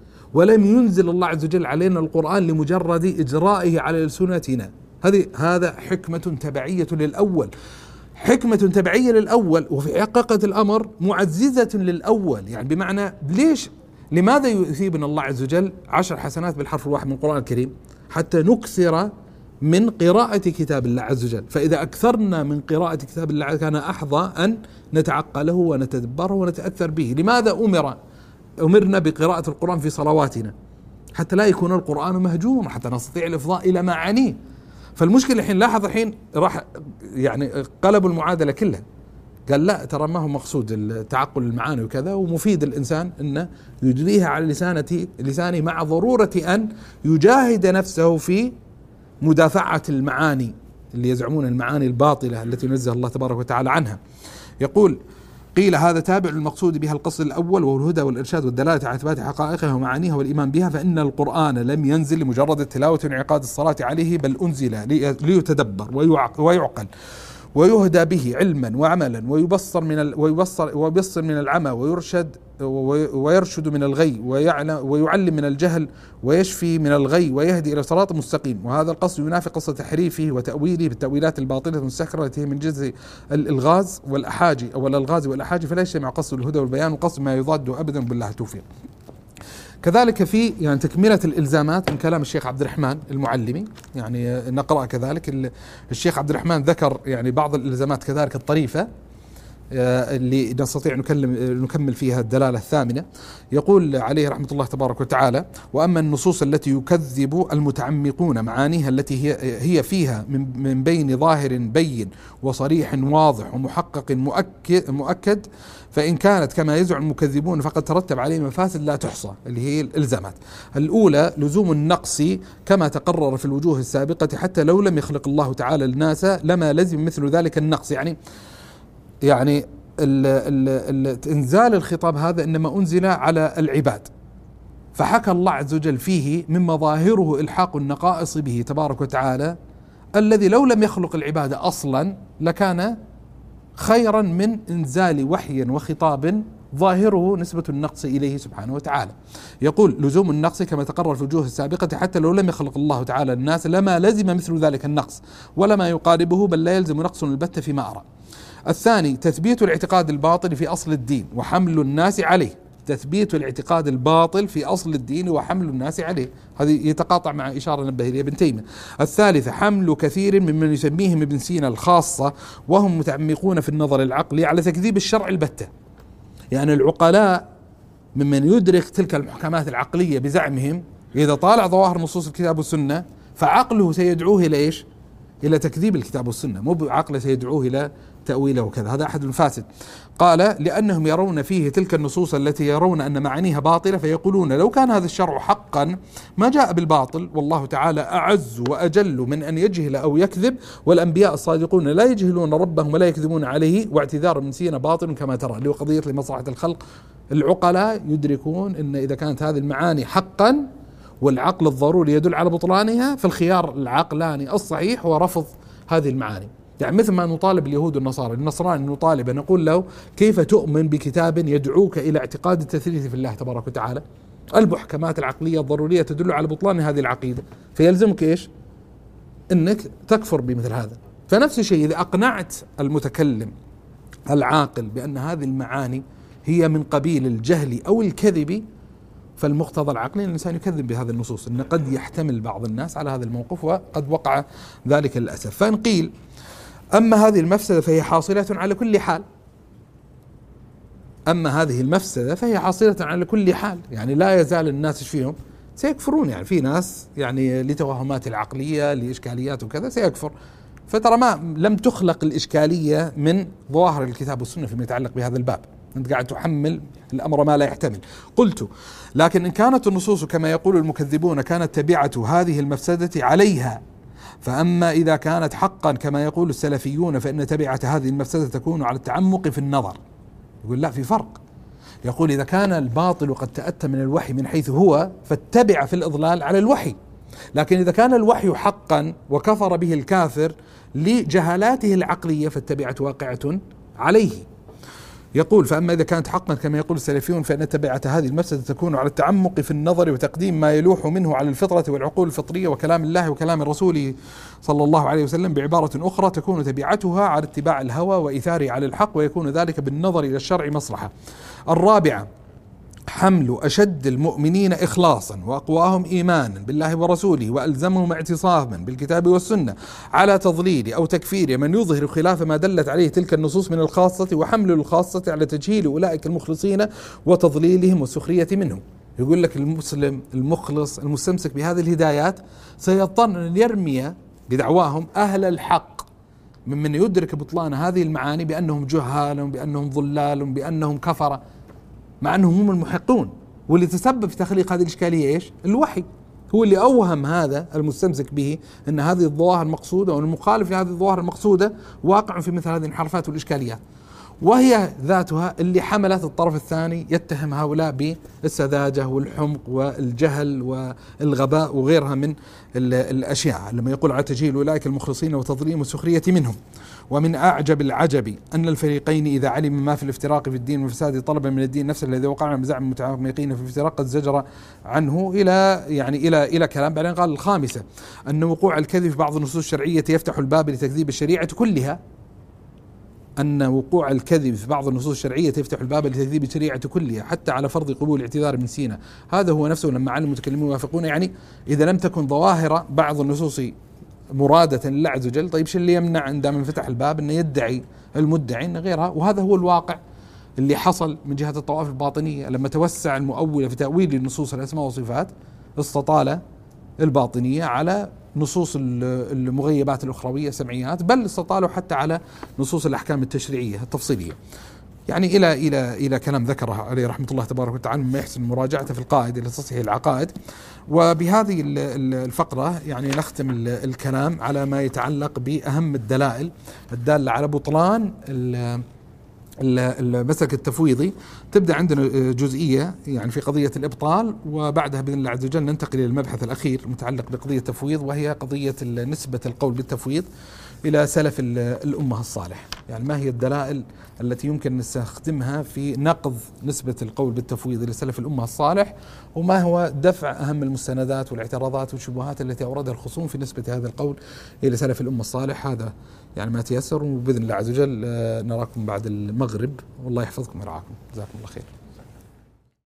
[SPEAKER 1] ولم ينزل الله عز وجل علينا القرآن لمجرد إجرائه على ألسنتنا، هذه هذا حكمة تبعية للأول، حكمة تبعية للأول، وفي حقيقة الأمر معززة للأول. يعني بمعنى ليش لماذا يثيبنا الله عز وجل عشر حسنات بالحرف الواحد من القرآن الكريم؟ حتى نكثر من قراءة كتاب الله عز وجل، فإذا أكثرنا من قراءة كتاب الله كان أحظى أن نتعقله ونتدبره ونتأثر به. لماذا أمر أمرنا بقراءة القرآن في صلواتنا؟ حتى لا يكون القرآن مهجور، حتى نستطيع الإفضاء إلى معانيه. فالمشكلة الحين لاحظ، الحين راح يعني قلبوا المعادلة كلها، قال لا ترى ما هو مقصود التعقل المعاني وكذا، ومفيد الإنسان أنه يجريها على لسانه لسانه مع ضرورة أن يجاهد نفسه في مدافعة المعاني اللي يزعمون المعاني الباطلة التي نزه الله تبارك وتعالى عنها. يقول قيل هذا تابع للمقصود بها القصد الأول، وهو الهدى والإرشاد والدلالة على إثبات حقائقها ومعانيها والإيمان بها، فإن القرآن لم ينزل لمجرد التلاوة وانعقاد الصلاة عليه، بل أنزل ليتدبر ويعقل ويهدى به علما وعملا، ويبصر من ال ويبصر ويبصر من العمى، ويرشد ويرشد من الغي، ويعلم من الجهل، ويشفي من الغي، ويهدي إلى صراط مستقيم. وهذا القصد ينافي قصة تحريفه وتأويله بالتأويلات الباطلة المستكرهة التي من جنس الإلغاز والأحاجي أو الألغاز والأحاجي، فلا يجتمع قصد الهدى والبيان وقصد ما يضاد أبدا، بالله التوفيق. كذلك في يعني تكملة الإلزامات من كلام الشيخ عبد الرحمن المعلمي، يعني نقرأ كذلك الشيخ عبد الرحمن ذكر يعني بعض الإلزامات كذلك الطريفة اللي نستطيع نكلم نكمل فيها الدلالة الثامنة. يقول عليه رحمة الله تبارك وتعالى: وأما النصوص التي يكذب المتعمقون معانيها التي هي هي فيها من من بين ظاهر بين وصريح واضح ومحقق مؤكد مؤكد فإن كانت كما يزعم المكذبون فقد ترتب عليه مفاسد لا تحصى، اللي هي الإلزامات. الأولى لزوم النقص كما تقرر في الوجوه السابقة، حتى لو لم يخلق الله تعالى الناس لما لزم مثل ذلك النقص. يعني يعني ال ال ال انزال الخطاب هذا انما انزل على العباد، فحكى الله عز وجل فيه من مظاهره الحاق النقائص به تبارك وتعالى، الذي لو لم يخلق العباد اصلا لكان خيرا من انزال وحي وخطاب ظاهره نسبة النقص إليه سبحانه وتعالى. يقول: لزوم النقص كما تقرر في الوجوه السابقة، حتى لو لم يخلق الله تعالى الناس لما لزم مثل ذلك النقص ولا ما يقاربه، بل لا يلزم نقص البتة فيما أرى. الثاني تثبيت الاعتقاد الباطل في أصل الدين وحمل الناس عليه، تثبيت الاعتقاد الباطل في أصل الدين وحمل الناس عليه، هذه يتقاطع مع إشارة نبه إليها ابن تيمية. الثالث حمل كثير ممن يسميهم ابن سينا الخاصة وهم متعمقون في النظر العقلي على تكذيب الشرع البتة، يعني العقلاء ممن يدرك تلك المحكمات العقلية بزعمهم، إذا طالع ظواهر نصوص الكتاب والسنة فعقله سيدعوه إلى إيش؟ إلى تكذيب الكتاب والسنة، مو بعقله سيدعوه إلى تأويله وكذا، هذا أحد المفاسد. قال لأنهم يرون فيه تلك النصوص التي يرون أن معانيها باطلة، فيقولون لو كان هذا الشرع حقا ما جاء بالباطل، والله تعالى أعز وأجل من أن يجهل أو يكذب، والأنبياء الصادقون لا يجهلون ربهم ولا يكذبون عليه، واعتذار من سينا باطل كما ترى، اللي هو قضية لمصلحة الخلق. العقلاء يدركون أن إذا كانت هذه المعاني حقا والعقل الضروري يدل على بطلانها، فالخيار العقلاني الصحيح هو رفض هذه المعاني. يعني مثل ما نطالب اليهود والنصارى، النصراني نطالب نقول له كيف تؤمن بكتاب يدعوك إلى اعتقاد التثليث في الله تبارك وتعالى؟ المحكمات العقلية الضرورية تدل على بطلان هذه العقيدة، فيلزمك إيش؟ أنك تكفر بمثل هذا. فنفس الشيء إذا أقنعت المتكلم العاقل بأن هذه المعاني هي من قبيل الجهل أو الكذب، فالمقتضى العقلي الإنسان يكذب بهذه النصوص، أن قد يحتمل بعض الناس على هذا الموقف وقد وقع ذلك للأسف. فإن قيل أما هذه المفسدة فهي حاصلة على كل حال، أما هذه المفسدة فهي حاصلة على كل حال، يعني لا يزال الناس فيهم سيكفرون، يعني في ناس يعني لتوهمات العقلية لإشكاليات وكذا سيكفر. فترى ما لم تخلق الإشكالية من ظواهر الكتاب والسنة فيما يتعلق بهذا الباب، أنت قاعد تحمل الأمر ما لا يحتمل. قلت لكن إن كانت النصوص كما يقول المكذبون كانت تبعة هذه المفسدة عليها، فأما إذا كانت حقا كما يقول السلفيون فإن تبعة هذه المفسدة تكون على التعمق في النظر. يقول لا، في فرق. يقول إذا كان الباطل قد تأتى من الوحي من حيث هو فاتبع في الإضلال على الوحي، لكن إذا كان الوحي حقا وكفر به الكافر لجهالاته العقلية فالتبعة واقعة عليه. يقول فأما إذا كانت حقا كما يقول السلفيون فإن تبعة هذه المفسدة تكون على التعمق في النظر وتقديم ما يلوح منه على الفطرة والعقول الفطرية وكلام الله وكلام الرسول صلى الله عليه وسلم، بعبارة أخرى تكون تبعتها على اتباع الهوى وإيثاره على الحق، ويكون ذلك بالنظر إلى الشرع مصلحة. الرابعة حمل أشد المؤمنين إخلاصا وأقواهم إيمانا بالله ورسوله وألزمهم اعتصاما بالكتاب والسنة على تضليل أو تكفير من يظهر خلاف ما دلت عليه تلك النصوص من الخاصة، وحمل الخاصة على تجهيل أولئك المخلصين وتضليلهم والسخرية منهم. يقول لك المسلم المخلص المستمسك بهذه الهدايات سيضطر أن يرمي بدعواهم أهل الحق ممن يدرك بطلان هذه المعاني بأنهم جهال بأنهم ضلال بأنهم كفرة، مع أنهم هم المحقون. واللي تسبب في تخليق هذه الإشكالية إيش؟ الوحي هو اللي أوهم هذا المستمسك به أن هذه الظواهر المقصودة والمخالف لهذه الظواهر المقصودة واقع في مثل هذه الانحرافات والإشكاليات، وهي ذاتها اللي حملت الطرف الثاني يتهم هؤلاء بالسذاجة والحمق والجهل والغباء وغيرها من الأشياء، لما يقول على تجهيل أولئك المخلصين وتظليم والسخرية منهم. ومن أعجب العجب أن الفريقين إذا علم ما في الافتراق في الدين والفساد طلبا من الدين نفسه الذي وقع من زعم المتعمقين في الافتراق قد زجر عنه إلى يعني إلى إلى كلام. بعدين قال الخامسة أن وقوع الكذب في بعض النصوص الشرعية يفتح الباب لتكذيب الشريعة كلها، أن وقوع الكذب في بعض النصوص الشرعية يفتح الباب لتكذيب الشريعة كلها حتى على فرض قبول الاعتذار من سينا. هذا هو نفسه لما علم المتكلمون يوافقون، يعني إذا لم تكن ظواهر بعض النصوص مرادة لله عز وجل، طيب شو اللي يمنع عندما فتح الباب أن يدعي المدعي أن غيرها؟ وهذا هو الواقع اللي حصل من جهة الطوائف الباطنية لما توسع المؤول في تأويل النصوص الأسماء والصفات، استطال الباطنية على نصوص المغيبات الأخروية السمعيات، بل استطالوا حتى على نصوص الأحكام التشريعية التفصيلية، يعني إلى إلى إلى كلام ذكره عليه رحمة الله تبارك وتعالى مما يحسن مراجعته في القائد إلى تصحيح العقائد. وبهذه الفقرة يعني نختم الكلام على ما يتعلق بأهم الدلائل الدالة على بطلان المسلك التفويضي. تبدأ عندنا جزئية يعني في قضية الإبطال، وبعدها بإذن الله عز وجل ننتقل إلى المبحث الأخير المتعلق بقضية التفويض، وهي قضية نسبة القول بالتفويض إلى سلف الأمة الصالح. يعني ما هي الدلائل التي يمكن نستخدمها في نقض نسبة القول بالتفويض إلى سلف الأمة الصالح، وما هو دفع أهم المستندات والاعتراضات والشبهات التي أوردها الخصوم في نسبة هذا القول إلى سلف الأمة الصالح. هذا يعني ما تيسر، وبإذن الله عز وجل نراكم بعد المغرب، والله يحفظكم ويرعاكم. جزاكم الله خير.